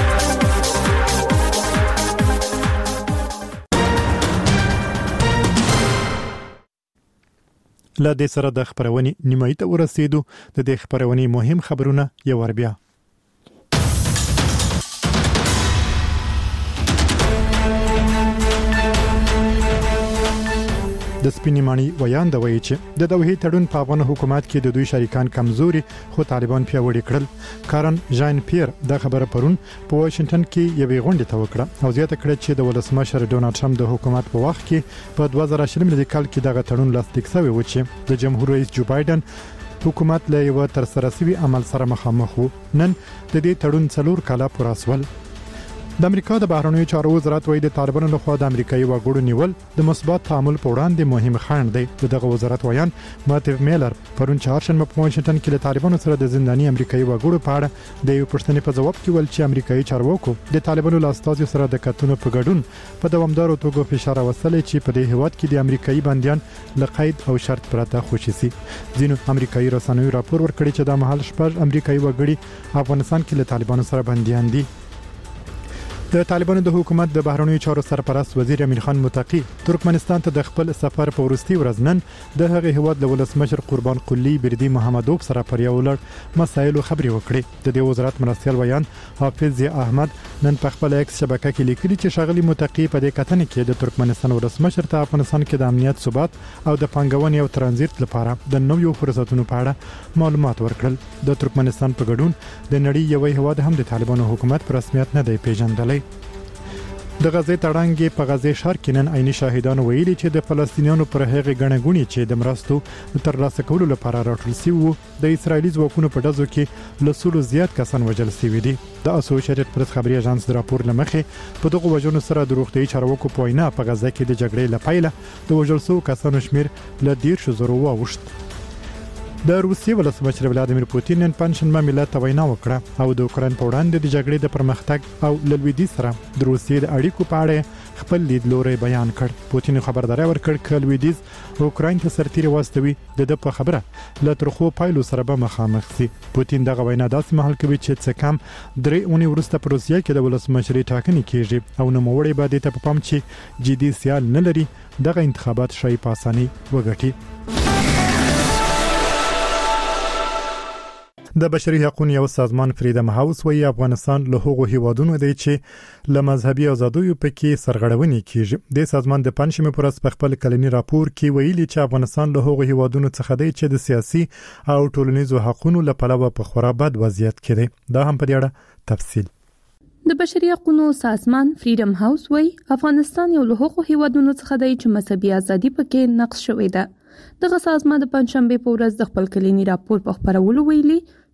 لا د سره د خبرونې نیمایي ته ورسېدو. د دې خبرونې مهم خبرونه یو ور بیا. د سپینیمانی ویان د وایي چې د دوحې تړون په افغان حکومت کې د دوی شریکان کمزوري خو طالبان پیاوړي کړل. کارن جان پیر د خبره پرون په واشنگټن کې یوې غونډې ته وکړه او زیاته کړه چې د ولسمشر ډونالد ټرمپ د حکومت په وخت کې په 2020 میلادي کال کې دغه تړون لاسلیک شوی و چې د جمهور رئیس جو بایدن حکومت له یو تر سره سوي عمل سره مخامخ وو. نن د دې تړون 4 کاله پوره شول. د امریکا د بهرنیو چارو وزارت وایي د طالبانو لخوا د امریکایي وګړو نیول د مثبت تعامل په وړاندې مهم خنډ دی. دغه وزارت وایي ماتیو میلر پرون چهارشنبه په واشنگټن کې له طالبانو سره د زنداني امریکایي وګړو په اړه د یو پوښتنې په جواب کې ول چې امریکایي چارواکو د طالبانو له استازو سره د کتنو په ګډون په دوامدار توګه فشار راوستل چې په دې هیواد کې د امریکایي بنديان له قید او شرط پرته خوشي سي. ځینو امریکایي رسنیو راپور ورکړی چې د مهال شپږ امریکایي وګړي افغانستان کې له طالبانو سره بنديان دي. د طالبانو د حکومت د بهرنیو چارو سرپرست وزیر امیر خان متقی ترکمنستان ته د خپل سفر په وروستي ورځ نن د هغه هیواد د ولسمشر قربان قلی بردی محمدوف سره پر یو لړ مسایلو خبري وکړي. د دې وزارت مرستيال ویان حافظ احمد نن په خپل ایکس شبکه کې لیکلي چې شاغلي متقی په دې کتنې کې د ترکمنستان ولسمشر ته افغانستان کې د امنیت ثبات او د پنګونې او ترانزیت لپاره د نویو فرصتونو په اړه معلومات ورکړل. د ترکمنستان په ګډون د نړۍ یو هیواد هم د طالبانو حکومت په رسمیت نه دی پیژندلی. د غزې تړانګې په غزې ښار کې نن عیني شاهدان ویلي چې د فلسطینیانو پر هغه غنغونی چې د مرستو ترلاسه کولو لپاره راټول شوی وو د اسرایلی ځواکونو په ډزو کې لسولو زیات کسان وژل شوي دي. د اسوسییټډ پریس خبري اژانس د راپور لمخې په دغه وژنو سره د روغتي چارواکو په وینا په غزې کې د جګړې لپاره د وژل شوو کسانو شمیر ل 10,000 واوښت. د روسیې ولسمشر ولادیمیر پوتین نن پنځشنبه ملت ته وینا وکړه او د اوکرين په وړاندې د جګړې د پرمختګ او لویدي سره د روسیې د اړیکو په اړه خپل لیدلوري بیان کړ. پوتین خبرداري ورکړ چې لویدیز اوکرين ته سرتیري واستوي د په خبره ل ترخو پایلو سره به مخامخ شي. پوتین دغه وینا داسې مهال کوي چې څه کم 3 اونۍ وروسته په روسیې کې د ولسمشري ټاکنې کیږي او نو موړې باندې ته په پام چې جدي سیال نه لري دغه انتخابات شي په اساني وګټي. د بشري حقوقو یو سازمان فریدم هاوس وایي افغانستان له هغو هیوادونو دی چې له مذهبي ازادیو پکې سرغړونې کیږي. د سازمان د پنځمه پرس په خپل کلنی راپور کې ویلي چې افغانستان له هغو هیوادونو څخه دی چې د سیاسي او ټولنیزو حقوقو لپاره په خورا بد وضعیت کې دی. دا هم په دې اړه تفصیل. د بشري حقوقو سازمان فریدم هاوس وایي افغانستان یو له هغو هیوادونو څخه دی چې مذهبي ازادي پکې نقض شوې ده. دغه سازمان د پنځشنبه په ورځ د خپل کلنی راپور په خبرولو ویلي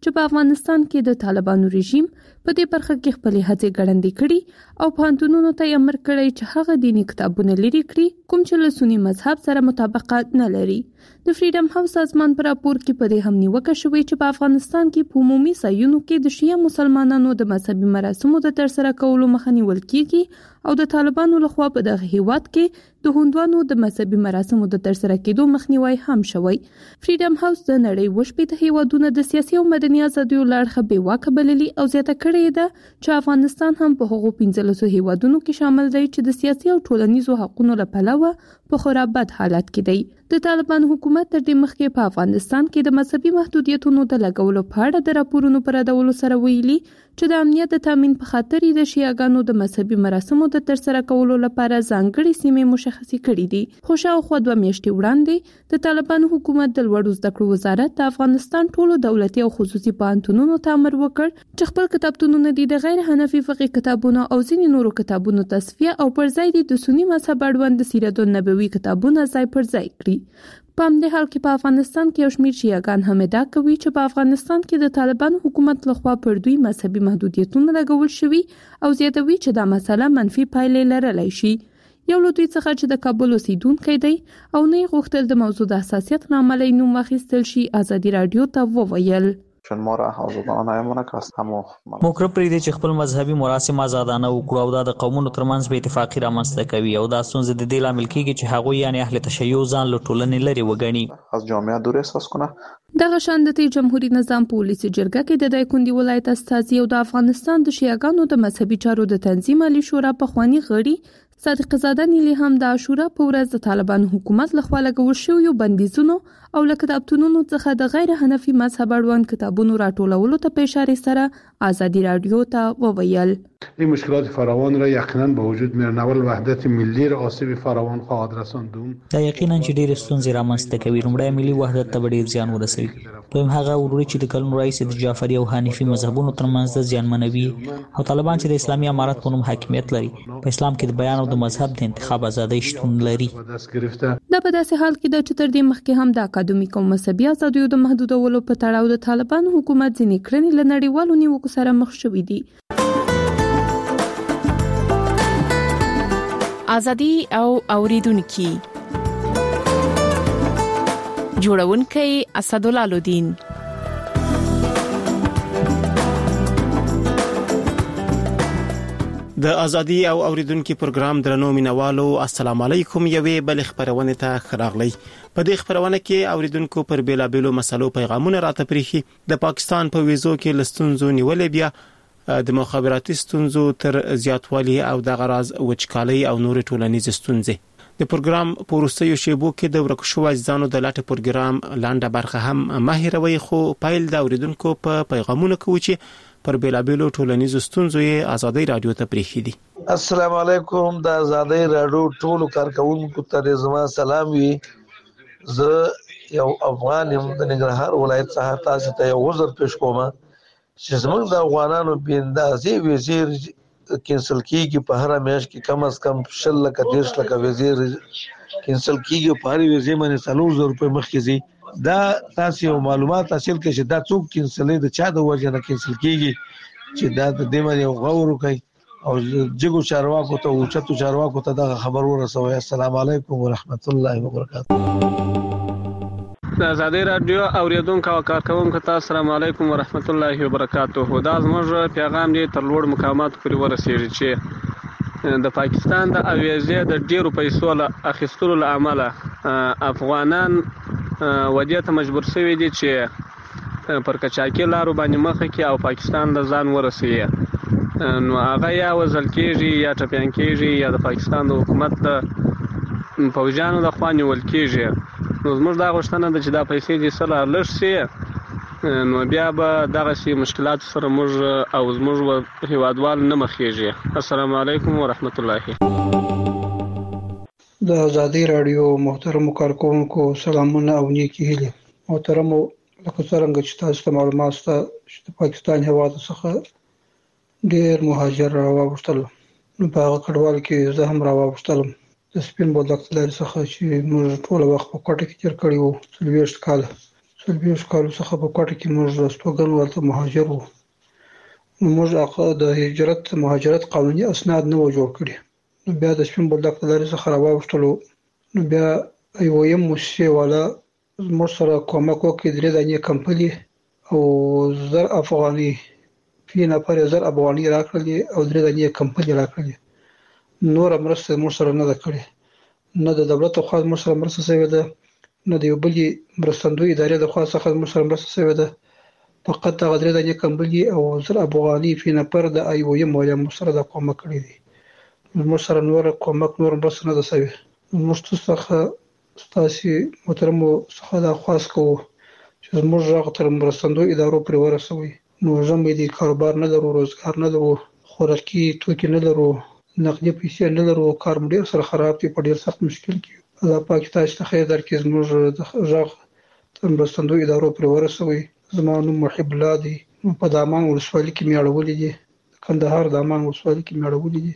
چې په افغانستان کې د طالبانو رژیم په دې برخه کې خپل هڅې ګړندې کړي او پوهنتونونو ته امر کړی چې هغه دیني کتابونه لري کړي کوم چې له سنی مذهب سره مطابقت نه لري. د فریډم هاوس سازمان پر راپور کې په دې هم نیوکه شوې چې په افغانستان کې په عمومي ځایونو کې د شیعه مسلمانانو د مذهبي مراسمو د ترسره کولو مخه نیول کیږي او د طالبانو لخوا په دغه هیواد کې د هندوانو د مذهبي مراسمو د ترسره کېدو مخنیوي هم شوی. فریډم هاوس د نړۍ وشپېته هیوادونو د سیاسي او مدني ازادیو لړخه بې واکه بللي او زیاته کړې ده چې افغانستان هم په هغو 15 هیوادونو کې شامل دی چې د سیاسي او ټولنیزو حقوقو لپاره په خورا بد حالت کې دی. د طالبان حکومت تر دې مخکې په افغانستان کې د مذهبي محدودیتونو د لګولو په اړه د راپورونو پر راډولو سره ویلي چې د امنیت د تامین په خاطر د شیعاګانو د مذهبي مراسمو د ترسره کولو لپاره ځانګړي سیمې مشخصې کړې دي. خو شاوخوا 2 میاشتې وړاندې د طالبان حکومت د لوړو زده کړو وزارت د افغانستان ټولو دولتي او خصوصي پوهنتونونو ته امر وکړ چې خپل کتابتونونه د غیر حنفي فقهي کتابونو او ځینې نورو کتابونو تصفیه او پر ځای د سنی مذهب اړوند د سیرت النبوي کتابونه ځای پر ځای کړي. په همدې حال کې په افغانستان کې یو شمېر شیعاګان هم ادعا کوي چې په افغانستان کې د طالبان حکومت لخوا پر دوی مذهبي محدودیتونه لګول شوي او زیاتوي چې دا مسله منفي پایلې لرلی شي. یو له دوی څخه چې د کابل اوسیدونکی دی او نه یې غوښتل د موضوع د حساسیت له امله یې نوم واخیستل شي ازادي راډیو ته وویل چون ما را حوزگان ایمونه کستم و موکرب پریدي چې خپل مذهبي مراسم آزادانه وکړو او د قومونو ترمنځ به اتفاقی رامنځته کوي او دا ستونزې د دې لامل کیږي چې هغوی یعنی اهل تشیع ځان له ټولنې لري وګڼي از جامعه دور احساس کنه. دغه شان د جمهوریت نظام پولیسي جرګه کې د دایکندي ولایت استازي او د افغانستان د شیعاګانو د مذهبي چارو د تنظیم علی شورا په خواني غړي صادق زاده نیلی هم د عاشورا په ورځ د طالبان حکومت لخوا لګول شویو بندیزونو او له کتابتونونو څخه د غیر حنفي مذهب اړوند کتابونو راټولولو ته په اشاره سره ازادي راډیو ته وویل این مشکلات فراوان را یقینا به وجود میارن. اول وحدت ملی را آسیب فراوان خواهد رساندوم. دا یقینا چې ډېر ستونزې رامنځته کوي. لومړی ملي وحدت ته ډېر زیان ورسوي. دویم هغه وروري چې د کلونو راهیسې د جعفري او حنفي مذهبونو ترمنځ د زیانمنوي او طالبان چې د اسلامي امارت په نوم حاکمیت لري. په اسلام کې د بیان او د مذهب د انتخاب ازادي شتون لري. دا په داسې حال کې د چې تر دې مخکې هم د اکاډمیک او مذهبي ازادیو د محدودولو په تړاو د طالبان حکومت ځینې کړنې له نړیوالو نیوکو سره مخ شوې دي. ازادي او اوریدونکو جوړونکي اسدالله لودین. د ازادي او اوریدونکو پروګرام درنو مینوالو السلام علیکم. یوې بل خبرونه ته خراغلی. په دې خبرونه کې اوریدونکو پر بیلابېلو مسلو پیغامونه راته پریخي. د پاکستان په ویزو کې لستونزو نیولې بیا د مخابراتي ستونزو تر زیاتوالي او د غراض وچکالي او نور ټولنیز ستونزې. د پروګرام پورستیو شیبو کې د ورکشو اجزانو د لاټ پروګرام لاندې برخه هم ماهروي خو پایل د اوریدونکو په پیغامونو کې چې پر بیلابېلو ټولنیز ستونزو یې ازادي رادیو ته پریخي دي. السلام علیکم. د ازادي رادیو ټولو کارکونکو ته زما سلام وي. زه یو افغان یم د ننګرهار ولایت څخه تاسو ته یو عذر پېښ کوم چې زموږ د افغانانو بیندازي وزیر کینسل کیږي. په هر میاشت کې کم از کم 10 لک 10 لک وزیر کینسل کیږي. په هر وزیر باندې 300 روپے مخکې زی. دا تاسو یو معلومات حاصل کړئ چې دا څوک کینسلې د چا د وجه نه کینسل کیږي چې دا د دې باندې غور وکړي او جګو چارواکو ته او چتو چارواکو ته دا خبر ورسوي. السلام علیکم ورحمت الله وبرکاته. د ازادي رادیو اوریدونکو او کارکونکو ته السلام علیکم ورحمت الله وبرکاته. دا زموږ پیغام دی تر لوړ مقامات پورې ورسیږي چې د پاکستان د اویزې د ډیرو پیسو له اخیستلو له امله افغانان ودې ته مجبور شوي دي چې پر کچاکي لارو باندې مخه کې او پاکستان د ځان ورسوي. نو هغه یا وزل کېږي یا ټپیان کېږي یا د پاکستان د حکومت د فوجانو د خوا نیول کېږي. نو زموږ دا غوښتنه ده چې دا پیسې دې سره لږ شي نو بیا به دغه شي مشکلات سره موږ او زموږ هیوادوال نه مخېږي. السلام علیکم ورحمت الله. د ازادي رادیو محترم کارکونکو سلامونه او نیکی هیله. محترم لکه څنګه چې تاسو ته معلومات شته چې د پاکستان هیواد څخه ډېر مهاجر راوړل نو په هغه کډوال کې زه هم راوړل. د سپین بولدک لري څخه چې موږ ټول وخت په کوټه کې تیر کړی وو 30 کال سلبیوس کالو څخه په کوټه کې موږ راستوګن ورته مهاجر وو. موږ د مهاجرت قانوني اسناد نه و جوړ کړي. نو بیا د سپین بولدک د لارې څخه راووښتلو. نو بیا IOM موسسې والا موږ سره کومک وکړي. 3 دانې کمپنۍ او 1000 افغاني فی نفر 1000 افغاني راکړلې او 3 دانې کمپنۍ راکړلې. نور مرسته موږ سره نه ده کړې، نه د دولت خو موږ سره مرسته شوې ده، نه د یو بلې مرستندوی ادارې د خوا څخه موږ سره مرسته شوې ده. فقط هغه 3 دانې کمپنۍ او 1000 افغاني فی نفر د IOM والا موږ سره د کومک کړی دي. موږ سره نور کومک نور مرسته نه ده شوې. موږ څخه ستاسو محترمو څخه دا خواست کوو چې موږ هغه تر مرستندوی ادارو پرې ورسوي. نو زموږ د کاروبار نه لرو، روزګار نه لرو، خوراکي توکي نه لرو، نقدي پیسې نه لرو، کار مو ډېر سره خراب دی، په ډېر سخت مشکل کې. الله پاک تاسو ته خیر درکړي. زموږ د غږ تر مرستندوی ادارو پرې ورسوي. زما نوم محب الله دی. په دامان ولسوالۍ کې مې اړولې دي، کندهار دامان ولسوالۍ کې مې اړولې دي.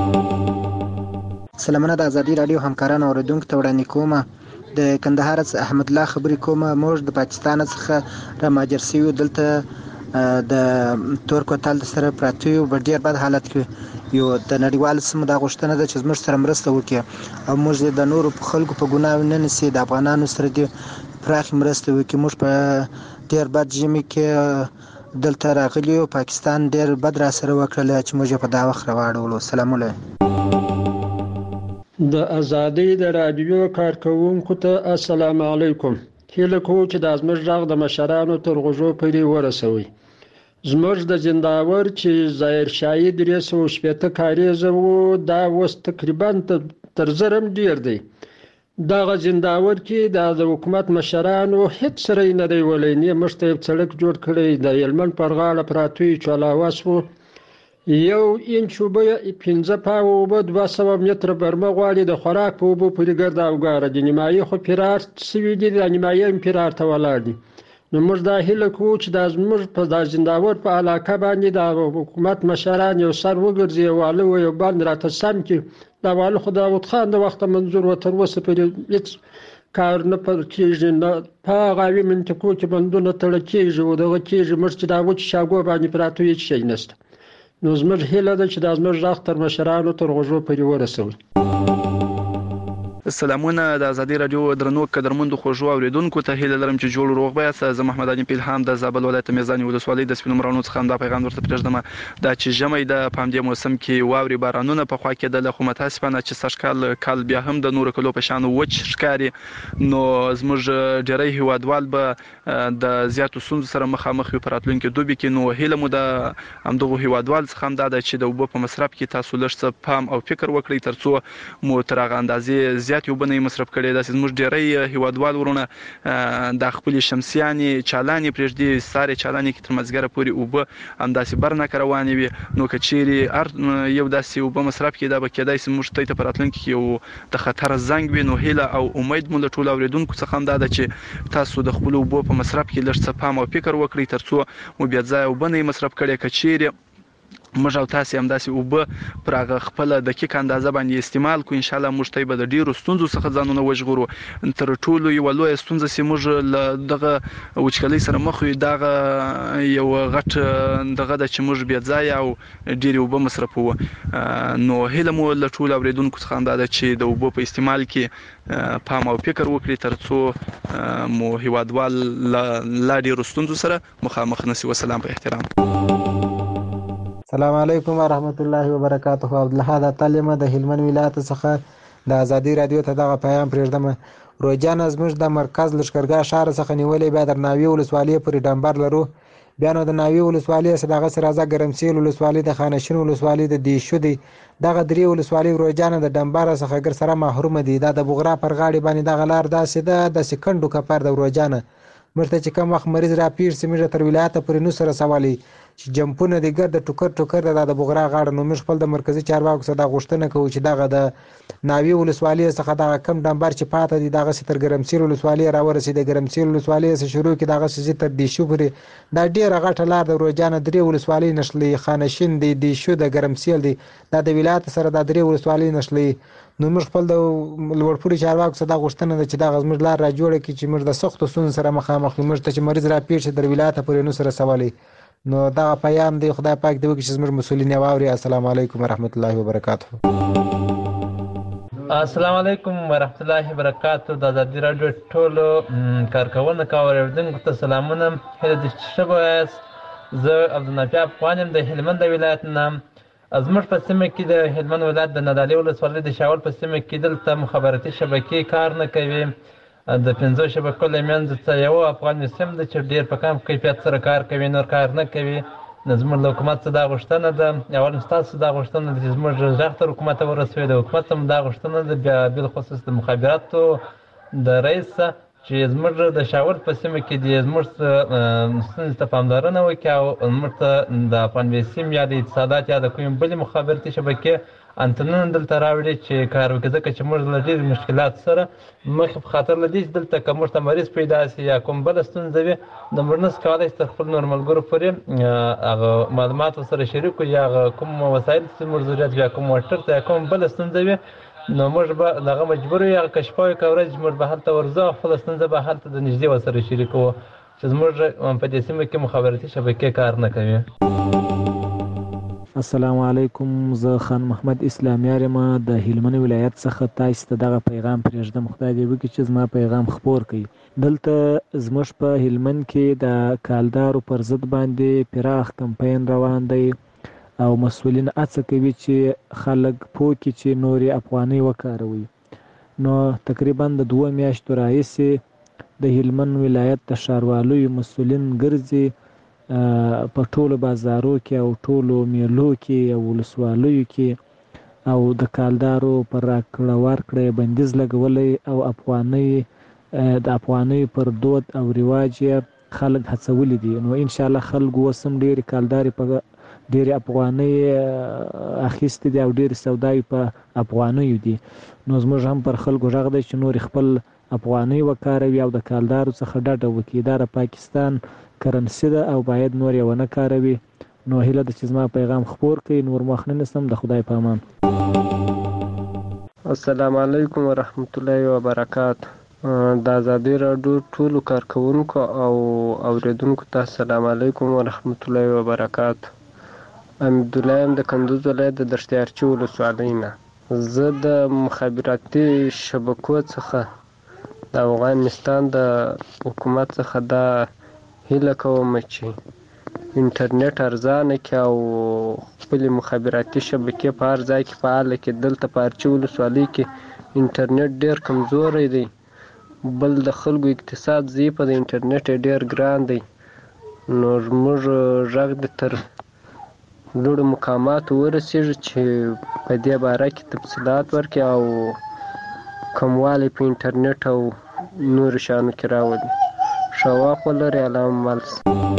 سلامونه د ازادي رادیو همکارانو اوریدونکو ته وړاندې کوم. د کندهار احمد الله خبرې کوم. موږ د پاکستان څخه را مهاجر شوي، دلته د تور کوتل سره پراته یو، په ډېر بد حالت کې یو. د نړیوال سیمو دا غوښتنه ده چې زموږ سره مرسته وکړي او موږ د نورو په خلکو په ګناه نه نیسي، د افغانانو سره دې پراخې مرسته وکړي. موږ په ډېر بد ژمي کې دلته راغلي یو. پاکستان ډېر بد را سره وکړل چې موږ په دا وخت راواړولو. سلام علیکم. د ازادۍ د رادیو کارکوونکو ته السلام علیکم. هیله کوم چې د زموږ غږ د مشرانو تر غوږو پورې ورسوي. زموږ د زنداور چې ظاهر شاهي 360 کاریزه وو، دا اوس تقریبا تر زرم ډیر دی. دغه زنداور کې د حکومت مشرانو هیڅ سره نه دی ولې نه مشته سړک جوړ کړی. د هلمند پر غاړه پراته چالاواس وو، 1 انچ اوبه 15 پاو اوبه 200 متره برمه غواړي. د خوراک په اوبو پورې ګرد او ګاره د نیمایي خو پیرار سوي دي، د نیمایي پیرار ته ولاړ دي. نو موږ دا هیله کوو چې د زموږ په د زنداور په علاقه باندې د حکومت مشران یو سر وګرځي، والو یو باندې راته سم کې دا والو خو داود خان د وخت منظور و تر اوسه پورې هیڅ کار نه پر کېږي، نه په هغه منطقو کې بندونه تړل کېږي او دغه کېږي. موږ چې دا وچ شاګو باندې پراته هیڅ شی نشته. نو زموږ هیله ده چې دا زموږ غږ تر مشرانو تر غوږو پورې ورسوي. سلامونه د ازادي رادیو درنو قدرمنو خوږو اوریدونکو ته هیله لرم چې جوړ روغ بیاست. زه محمد علي پیلهام د زابل ولایت میزاني ولسوالۍ د سپینو مرانو څخه دا پیغام ورته پرېږدم دا چې ژمی د پامدې موسم کې واوري بارانونه په خوا کې د خو متاسفانه چې سږکال کال بیا هم د نور کلو په شان وچ ښکاري. نو زموږ ډېری هیوادوال به د زیاتو ستونزو سره مخامخ وي په راتلونکي دوبي کې. نو هیله مو د همدغو هیوادوال څخه هم دا ده چې د اوبو په مصرف کې تاسو لږ څه پام او فکر وکړئ ترڅو مو تر هغه اندازې زیات یو بنې مصرف کړي. داسې زموږ ډېری هیوادوال ورونه د خپلې شمسیانې چالانې پرېږدي، سارې چالانې کې تر مازدیګره پورې اوبه همداسې برنکه روانې وي. نو که چیرې یو داسې اوبه مصرف کړي دا به کېدای شي موږ ته په راتلونکي کې یو د خطر زنګ وي. نو هیله او امید مو له ټولو اورېدونکو څخه هم دا ده چې تاسو د خپلو اوبو په مصرف کې لږ څه پام او فکر وکړئ ترڅو مو بیا ځای اوبه نه مصرف کړي. که چیرې موږ او تاسو هم داسې اوبه پر هغه خپل دقیق اندازه باندې استعمال کو، ان شاء الله موږ ته به د ډیرو ستونزو څخه ځانونه وژغورو. تر ټولو یو لوی ستونزه چې موږ دغه وچکلۍ سره مخ یو دغه یو غټ دغه د چې موږ بیا ځای او ډیر اوبه مصرفو. نو هیله مو له ټولو اوریدونکو څخه دا ده چې د اوبو په استعمال کې پام او فکر وکړي ترڅو مو هیوادوال لا ډیرو ستونزو سره مخامخ نشي. وسلام په احترام. السلام علیکم ورحمت الله وبرکاته. عبدالله تعلمه د هلمند ولایت څخه د ازادي رادیو ته دغه پیغام پرېږدم. روجان زموږ د مرکز لشکرګاه شهر څخه نیولې بیا در ناوی ولسوالۍ پورې ډمبر لرو. بیا نو د ناوی ولسوالۍ دغه سره راځه ګرمسیل ولسوالۍ د خانشین ولسوالۍ د دیشو دی دغه درې ولسوالۍ روجان د ډمبر څخه ګر سره محروم دي. دا د بغرا پر غاړې باندې دغه لار داسې ده د سکندو کفر د روجان مرته چې کوم وخت مریض را پیر سیمه تر ولایت پورې نو سره سوالي چې جمپونه د ګرد ټوکر د بغرا غاړه نو موږ خپل د مرکزی چارواکو څخه دا غوښتنه کوو چې دغه د ناوی ولسوالۍ څخه دغه کم ډمبر چې پاته دي دغه ستر ګرمسیر ولسوالۍ راورسي د ګرمسیر ولسوالۍ څخه شروع کی دغه سې تر دیشو پورې دا ډیره غټه لار د روجانه درې ولسوالۍ نشلې خانشین دی دیشو د ګرمسیر دی دا د ولایت سره د درې ولسوالۍ نشلې نو موږ خپل د لوړپوړي چارواکو څخه دا غوښتنه ده چې دا زموږ لار را جوړه کړي چې موږ د سختو ستونزو سره مخامخ یو موږ ته چې مریض را پیښ شي در ولایت پورې نو سره سوالي نو دا پیغام دی خدای پاک دی چې زموږ مسؤلین واوري. السلام علیکم ورحمت الله وبرکاته. السلام علیکم ورحمت الله وبرکاته. د ازادي راډیو ټولو کارکونکو او اوریدونکو ته سلامونه. هله د شبه زه عبدالنافع افغان یم د هلمند ولایت نه. زموږ په سیمه کې د هلمند ولایت د نادعلي ولسوالۍ د شاول په سیمه کې دلته مخابراتي شبکې کار نه کوي. د 5 شبکو له منځ څخه یو افغان سیم د چې ډېر په کم کیفیت سره کار کوي نور کار نه کوي. زموږ له حکومت څخه دا غوښتنه ده اول ستاسو دا غوښتنه ده چې زموږ غږ تر حکومت ورسوي. د حکومت هم دا غوښتنه ده بیا بالخصوص د مخابراتو د رئیس چې زموږ د شاول په سیمه کې د زموږ ستونزې ته پاملرنه وکړي او زموږ ته د افغان سیم یا د اتصالات یا د کومې بلې مخابراتي شبکې انتنونه دلته راوړي چې کار وکړي ځکه چې موږ له ډېرو مشکلاتو سره مخ په خاطر له دې چې دلته که موږ ته مریض پیدا شي یا کوم بله ستونزه وي نو موږ نشو کولی چې تر خپل نور ملګرو پورې هغه معلومات ورسره شریک کړو یا هغه کوم وسایل چې موږ ضرورت یا کوم موټر ته یا کوم بله ستونزه وي نو موږ به دغه مجبور یو هغه کشفه وکړو که ورځ موږ به هلته ورځو او خپله ستونزه به هلته د نږدې ورسره شریکوو چې زموږ په دې سیمه کې مخابراتي شبکې کار نه کوي. السلام علیکم. زه خان محمد اسلامیار یم د هلمند ولایت څخه. تاسو ته دغه پیغام پرېږدم خدای دې وکړي چې زما پیغام خپور کړي. دلته زموږ په هلمند کې د کالدارو پر ضد باندې پراخ کمپاین روان دی او مسؤلین هڅه کوي چې خلک پوه کړي چې نورې افغانۍ وکاروي. نو تقریبا د 2 میاشتو راهیسې د هلمند ولایت د ښاروالۍ مسؤلین ګرځي په ټولو بازارو کې او ټولو میلو کې او ولسوالیو کې او د کالدارو پر راکړه ورکړه بندیز لګولی او د افغانۍ پر دود او رواج یې خلک هڅولی دي. نو انشاءالله خلکو اوس هم ډېرې کالدارې په ډېرې افغانۍ اخیستې دي او ډېرې سوداوي په افغانیو دي. نو زموږ هم پر خلکو غږ دی چې نورې خپل افغانۍ وکاروي او د کالدارو څخه ډډه وکړي. دا د پاکستان کرنسي ده او باید نور یې ونه کاروي. نو هیله ده چې زما پیغام خپور کړي. نور مخ نه نیسم. د خدای په امان. السلام علیکم ورحمت الله وبرکاته. د ازادي راډیو ټولو کارکونکو او اوریدونکو ته السلام علیکم ورحمت الله وبرکاته. حمید الله یم د کندوز ولایت د دشتیارچي ولسوالۍ نه. زه د مخابراتي شبکو څخه د افغانستان د حکومت څخه دا هیله کوم چې انټرنیټ ارزانه کړي او خپلې مخابراتي شبکې په هر ځای کې فعاله کړي. دلته په ارچي ولسوالۍ کې انټرنیټ ډېر کمزوری دی. بل د خلکو اقتصاد ضعیف دی. انټرنیټ ډېر ګران دی. نو زموږ غږ د تر لوړو مقاماتو ورسېږي چې په دې باره کې تفصیلات ورکړي او کموالی په انټرنیټ او نورو شیانو کې راولي. ښه وخت ولرئ. الله مل.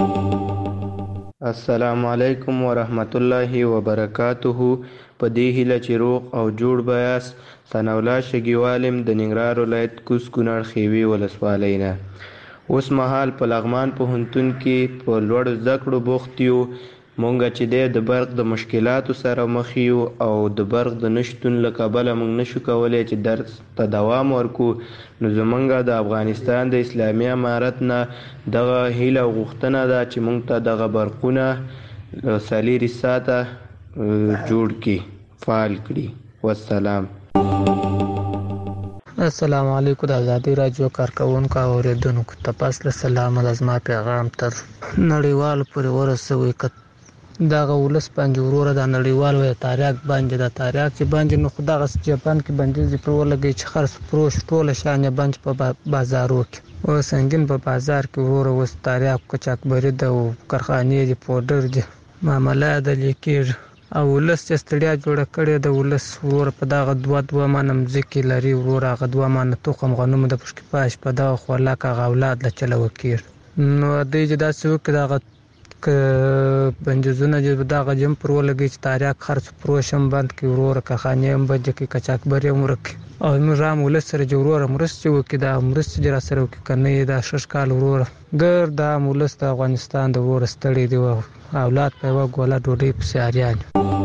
السلام علیکم ورحمت الله وبرکاته. په دې هیله چې روغ او جوړ به یاست. ثناءالله شګیوال یم د ننګرهار ولایت کوز کونړ خیوي ولسوالۍ نه. اوس مهال په لغمان پوهنتون کې په لوړو زده کړو بوخت یو. مونږ چې د برق د مشکلاتو سره مخ یو او د برق د نشتون له کبله مونږ نشو کولی چې درس ته دوام ورکو. نو زمونږ د افغانستان د اسلامي امارت نه دغه هیله او غوښتنه ده چې مونږ ته دغه برقونه 4 ساعته جوړ کړي فعال کړي. والسلام. السلام علیکم. د ازادي راډیو کارکونکو او اوریدونکو ته پاس له سلام لازمه پیغام تر نړیوال پورې ورسوي. دغه ولس باندې وروره د نړیوال وی تاریخ باندې د تاریخ چې باندې نو خدغه جاپان کې باندې پر ولګي چې خرڅ پروش ټول شان باندې په بازارو کې او سنگین په بازار کې وروره وس تاریخ کچاکبري د کارخانې دی پودر دی معاملات د لیکیر او ولس چې ستړیا جوړه کړې د ولس وروره په دغه دوه مانم ځکه لري وروره غ دوه مان توخم غنوم د پښکې پاش په دغه خلاک غولاد ل چلو کیر. نو د دې داسې وکړه پنځونه چې دا غجم پر ولګي چې تاریخ خرڅ پروشم بند کې ورور کا خانه هم بج کې کچاک بری مرک او نظام ولسره جوړور مرسته وکي دا مرسته جرا سره وکي کنه دا شش کال ورور ګر دا مولست افغانستان د ورور ستړي دی اولاد په وګولا ډوډۍ په سیاریان.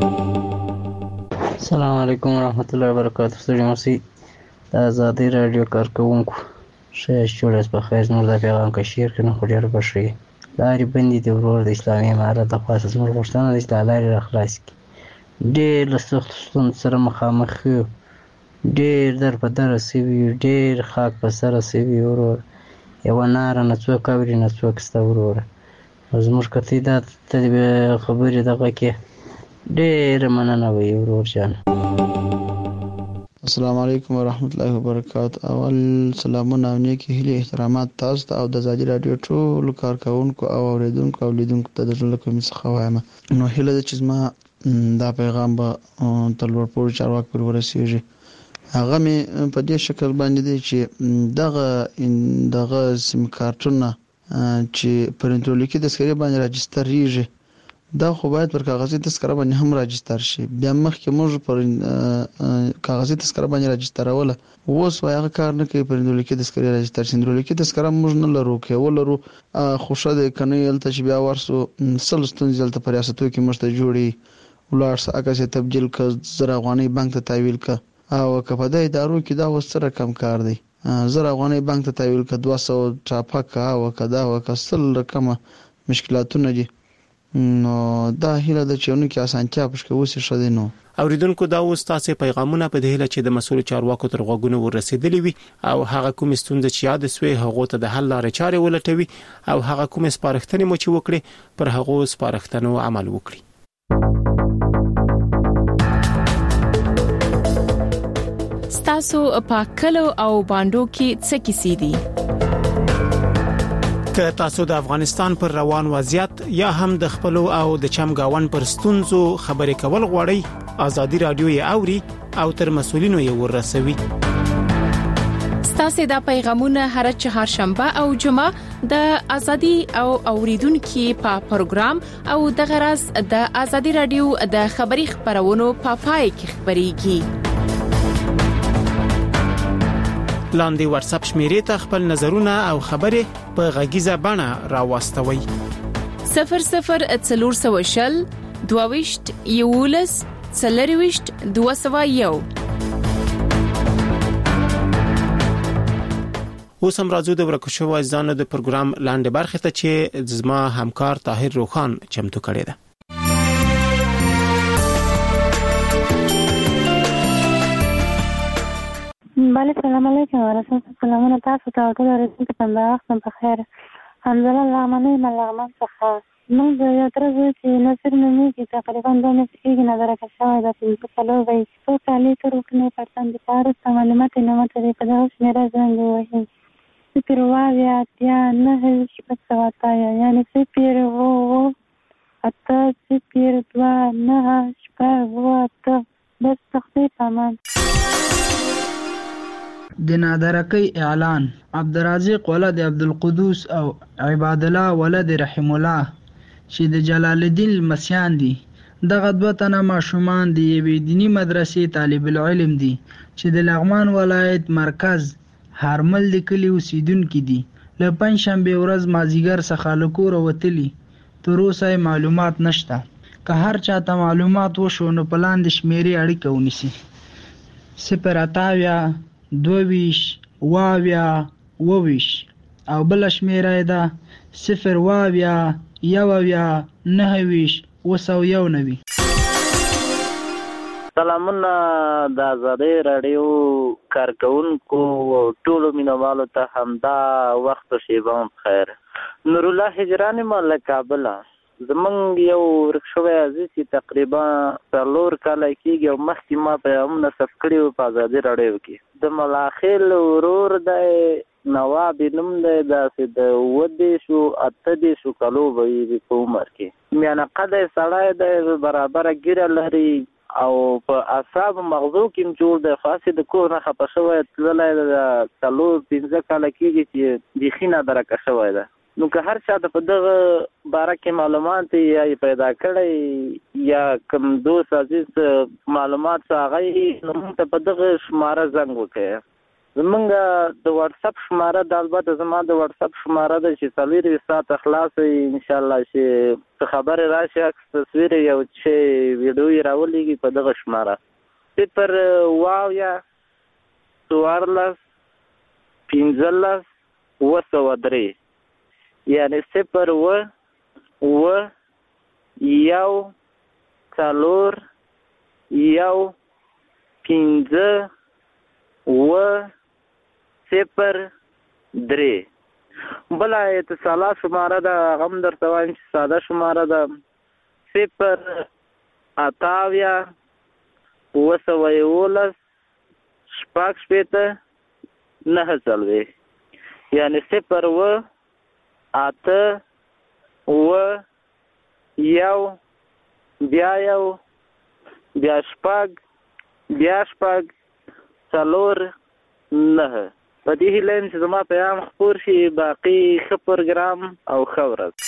السلام علیکم ورحمت الله وبرکاته. ستړي مرسي د آزادۍ رادیو کارکونکو شایش جوړس په خیر نور د پیغام کې شیر کنه خو ډیر بشي لاري بندي د ورور د اسلامي امارت د خاص زموږ غوښتنه د لاري راخلاص کی ډیر لسخت ستون سره مخامخ ډیر در په در سوي ډیر خاک په سره سوي ورور یو نار نه څوک اوري نه څوک ستا ورور زموږ کتي دا خبرې دغه کې ډیر مننه وي ورور جان. السلام علیکم ورحمت الله وبرکاته. اول سلامونه او نیکی هیله احترامات تاسو ته او د آزادۍ رادیو ټول کارکونکو او اوریدونکو او لیدونکو ته د ټول کوم څه خوایم. نو هیله ده چې ما دا پیغام به تلور پور چارواک پر ورسیږي. هغه می په دې شکل باندې دی چې دغه سیم کارتونه چې پرنټولیکي د سکري باندې راجستریږي دا خو باید پر کاغذي تذکره باندې هم راجستر شي. بیا مخکې موږ پر کاغذي تذکره باندې راجستروله اوس هغه کار نه کوي. پرنټولیکي تذکره راجستر شي. پرنټولیکي تذکره موږ نه لرو کې ولرو خوشا د کنه یلته چې بیا ورسو سلستون زلته پر ریاستو کې مشته جوړي ولارس اکه تبديل ک زر افغاني بانک ته تحویل ک او کپه د ادارو کې دا وسره کم کار دی. زر افغاني بانک ته تحویل ک 200 چاپه کا او کدا او کسل رقم مشکلاتونه دي. نو دا هیله د چونو کې اسانتیا پښکه وسی شوه. نو اوریدونکو دا اوس تاسو پیغامونه په دې هله چې د مسؤل چارواکو تر غوګونو ورسېدلې وي او هغه کوم ستونزې چې یاد سوي هغه ته د حل لارې چارې ولټوي او هغه کوم سپارښتنې مو چې وکړي پر هغه سپارښتنو عمل وکړي. تاسو په کلو او باندو کې څه کیسې دي؟ که تاسو د افغانستان پر روان وضعیت یا هم د خپل او د چمګاون پر ستونزو خبرې کول غواړئ آزادي رادیو یې اوري او تر مسولینو یې ورسوي. ستاسو د پیغامونه هر چهارشنبه او جمعه د آزادي او اوریدونکو په پروګرام او د غرض د آزادي رادیو د خبري خبرونو په پای کې خبريږي. لاندې واتس اپ شمیرې ته خپل نظرونه او خبرې په غږیزه بڼه راوستوي. 0040 22 یولس 40 201. اوس هم راځو د ورکشو ځانو د پروګرام لاندې برخه ته چې زما همکار طاهر روخان چمتو کړی دی. بله سلام علیکم ورحمت سلامونه تاسو ته ټول ورته په وخت په خیر. الحمدلله لغمنه ملغمن څخه موږ یو تر څو چې نصر مې کې تقریبا 2 میاشتې کې نظر کښه دا په کلو وای څو کالي تر وکنه پرتان د پاره معلومات نه مته په داس مې راځم وایي سپیر وایا یا نه هیڅ پڅواتا یعنی سپیر وو اته سپیر دوا نه شپه وو ته بس تخفیف امان. د نادرکی اعلان عبدالرزاق ولد عبدالقدوس او عباد الله ولد رحم الله چې د جلال الدین المسیان دي. دغه دوه تنه ماشومان د یوې دینی مدرسې طالب العلم دي چې د لغمان ولایت مرکز هرمل د کلی اوسیدونکو دي. له پنځشنبه ورځ مازیګر څخه له کور وتلی تر اوسه معلومات نشته. که هر چاته معلومات وشو نو په لاندې شمیرې اړیکه ونیسي 0 22 واویا وویش او بل شمیره ده 0 واویا یوویا نهویش وسو نوی. سلامونه د آزادۍ رادیو کارکونکو ټولو مینوالو ته همدا وخت شیبه خیر. نور الله هجرانی مال کابل زمونږ یو ورکشوی عزیز تقریبا 4 کال کېږي او مخکې ما په هم نصب کړی په آزادۍ رادیو کې د ملاخیل ورور د نواب نوم دی داسې د 28 کالو وي په عمر کې میانه قد سړی د برابر ګیره لري او په اعصاب مغزو کې جوړ د خاصه د کور نه خپه شوی تللی د 4-5 کال کېږي چې د خینه درکه شوی ده. نو که هر چا د په دغه باره کې معلومات یا پیدا کړی یا کوم دوست عزیز معلومات هغه نو موږ ته په دغه شماره زنګ وکړي. زمونږ د واتس اپ شماره د البته زما د واتس اپ شماره ده چې 24 ساعت خلاص ان شاء الله چې خبر راشي تصویر یو چې ویډیو راولېږي په دغه شماره 0 یا 14 15 وسو3 یعنی 0 و 1 4 1 15 و 0 3 بلا اتصالات شماره ده غم درته وایم چې ساده شماره ده 0 اتاویا وسویولس شپږ شپېته 9 یعنی 0 و 8 و 1 بیا 1 بیا شپږ بیا شپږ 4 9 په دې هیله چې زما پیغام خپور شي باقي ښه پروګرام او ښه ورځ.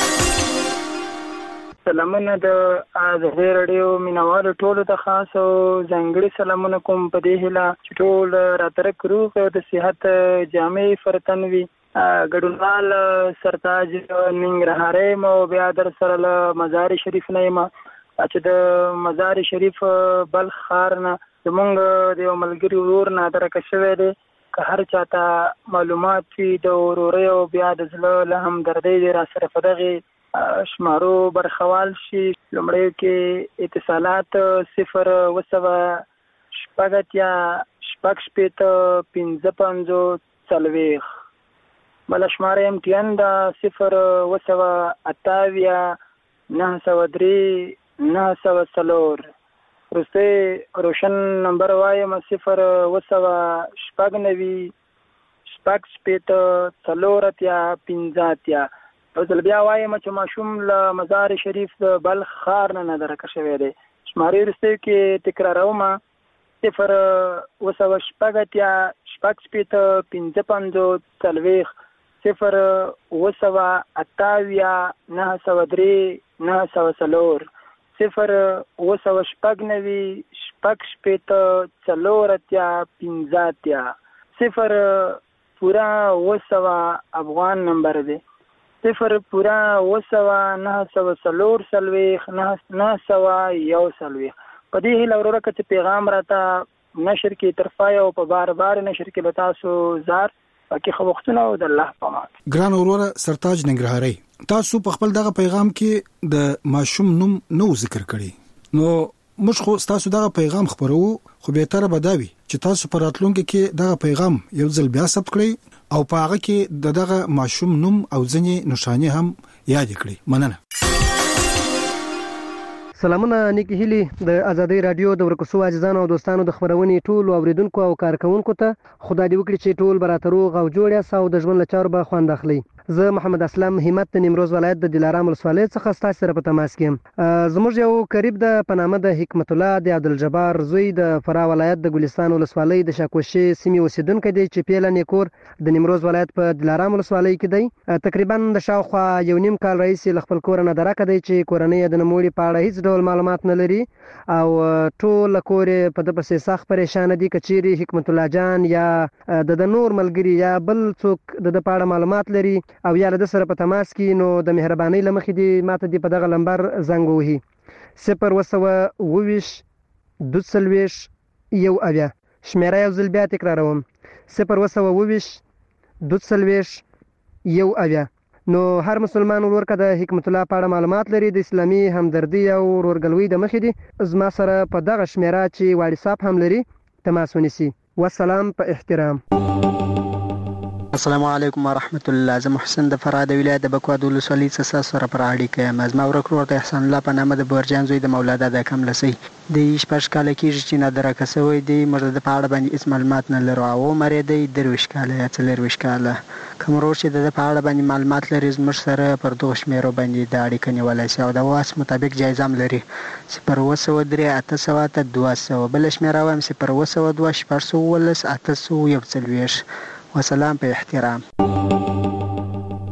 سلامونه د آزادۍ راډیو مینوالو ټولو ته خاص او ځانګړي سلامونه کوم په دې هیله چې ټول راترک روغ او د صحت جامع فرتن وي. ګډونوال سرتاج ننګرهاري مو بیا در سره له مزار شریف نه یم چې د مزار شریف بلخ ښار نه زمونږ د یو ملګري ورور نه درکه شوی دی. که هر چاته معلومات وي د ورورۍ او بیا د زړه له همدردۍ دی را سره په دغې شمارو برخوال شي. لومړیو کې اتصالات 0 و 7 55 بله شماره امتیان ده 0 و 7 903 904 وروستی روشن نمبر وایم 0 و 7 9 او ځل بیا وایم چې ماشوم له مزار شریف د بلخ ښار نه درکه شوی دی. شمارې وروستیو کې تکراروم 0 و 7 55 0 و 7 903 904 0 و 7 0 پورا و 7 افغان نمبر دی. 0 پورا و 7 904 901 په دې هیله وروره که چې پیغام راته نشر کې طرفای او په بار بار نشر کې به تاسو زار پکې خو وختونه او د الله په امان. ګران وروره سرتاج ننګرهاري تاسو په خپل دغه پیغام کې د ماشوم نوم نو ذکر کړی نو موږ خو تاسو دغه پیغام خبرو خو به تر بداوي چې تاسو پر راتلونکي کې دغه پیغام یو ځل بیا ثبت کړئ او په هغه کې دغه ماشوم نوم او ځینې نشانه هم یاد کړئ. مننه. سلامونه نیکی هیلی د آزادۍ رادیو د ورکوسو عزیزانو او دوستانو د خبرونې ټول اوریدونکو او کارکونکو ته خدای دې وکړي چې ټول براترو او جوړ یاست او د ژوند لچارو به خوند اخلي. زه محمد اسلام همت د نیمروز ولایت د دلارام ولسوالۍ څخه ستاسو سره په تماس کې یم. زموږ یو قریب د پنامه د حکمت الله د عبدالجبار زوی د فراه ولایت د ګلستان ولسوالۍ د شاکوشي سیمې اوسیدونکو دی چې پیله نیکور د نیمروز ولایت په دلارام ولسوالۍ کې دی. تقریبا د شاوخوا یو نیم کال رئیس له خپل کور نه درکه دی چې کورنۍ د نموړي په اړه هیڅ ډول معلومات نه لري او ټول کور په د پسې سخت پریشان دي. کچيري حکمت الله جان یا د نور ملګری یا بل څوک د پاړه معلومات لري او یا د سره په تماس کې نو د مهرباني لمخې دی ماته دی په دغه لمبر زنګ وهي 0 و 7 یو اویا شمیره یو ځل بیا تکراروم 0 و 7 یو اویا. نو هر مسلمان ورور که د حکمت الله په اړه معلومات لري د اسلامي همدردي او ورورګلوي د مخې دی زما سره په دغه شمیره چې واتس اپ هم لري تماس ونیسي. والسلام په احترام. السلام علیکم ورحمت الله. زه محسن د فراه د ولایت د بکواد ولسوالۍ څخه سره پر اړیکه یم. زما ورور ته احسان الله په نامه د بورجان زوی د مولا د کم لسی د شپږ کال کېږي چې نه درکه سوی دی. مرده د پاړه باندې هیڅ معلومات نه لرو او مری دی 23 کال یا 24 کال کوم ورور چې د پاړه باندې معلومات لري زموږ سره پر دغه شمیرو باندې د اړیکه نیولای شي او د واس مطابق جایزه هم لري 0 800 200 بل شمیره وایم 0 2 800 801. وسلام په احترام.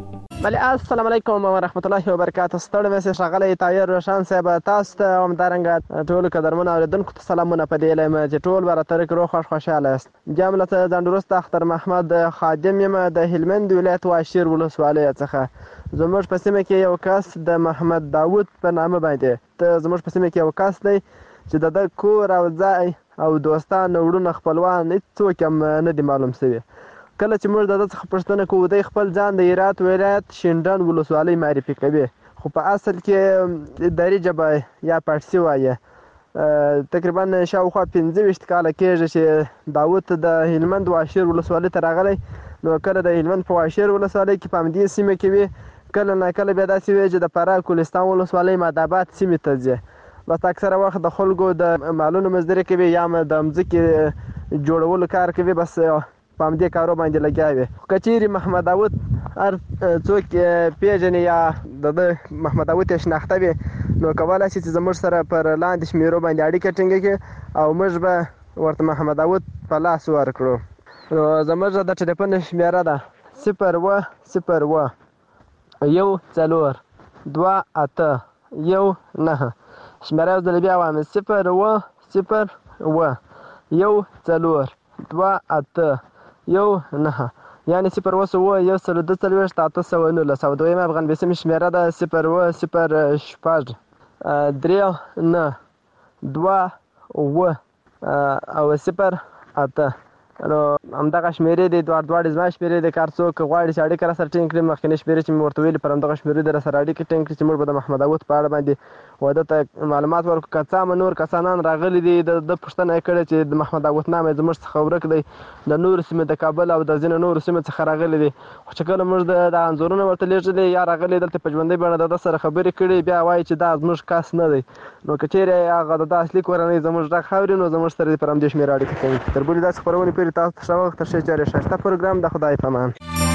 بله السلام علیکم و رحمت الله و برکاته. ستړي مې ښاغلی طاهر روشن صاحب تاسو ته همدارنګه ټولو قدرمنو اورېدونکو ته سلامونه په دې هیله یم چې ټول به راته روغ خوښ خوشحاله یاست. بیا هم له ځان وروسته اختر محمد خادم یم د هلمند ولایت واشیر ولسوالۍ څخه. زموږ په سیمه کې یو کس د محمد داود په نامه باندې زموږ په سیمه کې یو کس دی چې د ده کور او ځای او دوستان وروڼه خپلوان هېڅوک هم نه دي معلوم شوي. کله چې موږ د ده څخه پوښتنه کوو دی خپل ځان د هرات ولایت شینډنډ ولسوالۍ معرفي کوي، خو په اصل کې دري ژبه یا پارسي وایي. تقریبا شاوخوا 25 کاله کېږي چې داود د هلمند واشیر ولسوالۍ ته راغلی. نو کله د هلمند په واشیر ولسوالۍ کې په همدې سیمه کې وي، کله ناکله بیا داسې وي چې د فراه کوهستان ولسوالۍ مادآباد سیمې ته ځي. بس اکثره وخت د خلکو د مالونو مزدوري کوي یا د مځکې جوړولو کار کوي، بس په همدې کارو باندې لګیا وي. که چیرې محمد داود هر څوک پیژني یا د محمد داود یې شناخته وي نو کولی شي چې زموږ سره پر لاندې شمیرو باندې اړیکه ټینګه کړي او موږ به ورته محمد داود په لاس ورکړو. نو زموږ د ټلیفون شمیره ده 010 1 4 2 8 1 9. شمیره یو ځل بیا وایم 010 1 4 2 8 1 9، یعنې 010 1 او دویم افغان بیسیم شمیره ده 010 6 3 9 2 او 0 8. نو همدغه شمیرې دي، دواړې زما شمیرې دي. که هر څوک غواړي چې اړیکه راسره ټینګ کړي مخکینۍ شمیرې چې مې ورته ویلي پر همدغه شمیرې دې راسره اړیکه ټینګ کړي چې موږ به د محمد داود په اړه باندې واده ته معلومات ورکړو. که څه هم نور کسانان راغلي دي د پوښتنه یې کړې چې د محمد داود نام یې زموږ څخه ورک دی، د نورو سیمې د کابل او د ځینو نورو سیمو څخه راغلي دي. خو چې کله موږ د انځورونه ورته لیږلي یا راغلي دلته په ژوندۍ بڼه د ده سره خبرې کړي بیا وایي چې دا زموږ کس نه دی. نو که چیرې هغه د ده اصلي کورنۍ زموږ غږ اوري نو زموږ سره دې پر همدې شمېره اړیکه کوي. تر بلې داسې خپرونې پورې تاسو ته ښه وخت، ښه چارې، ښایسته پروګرام. د خدای په امان.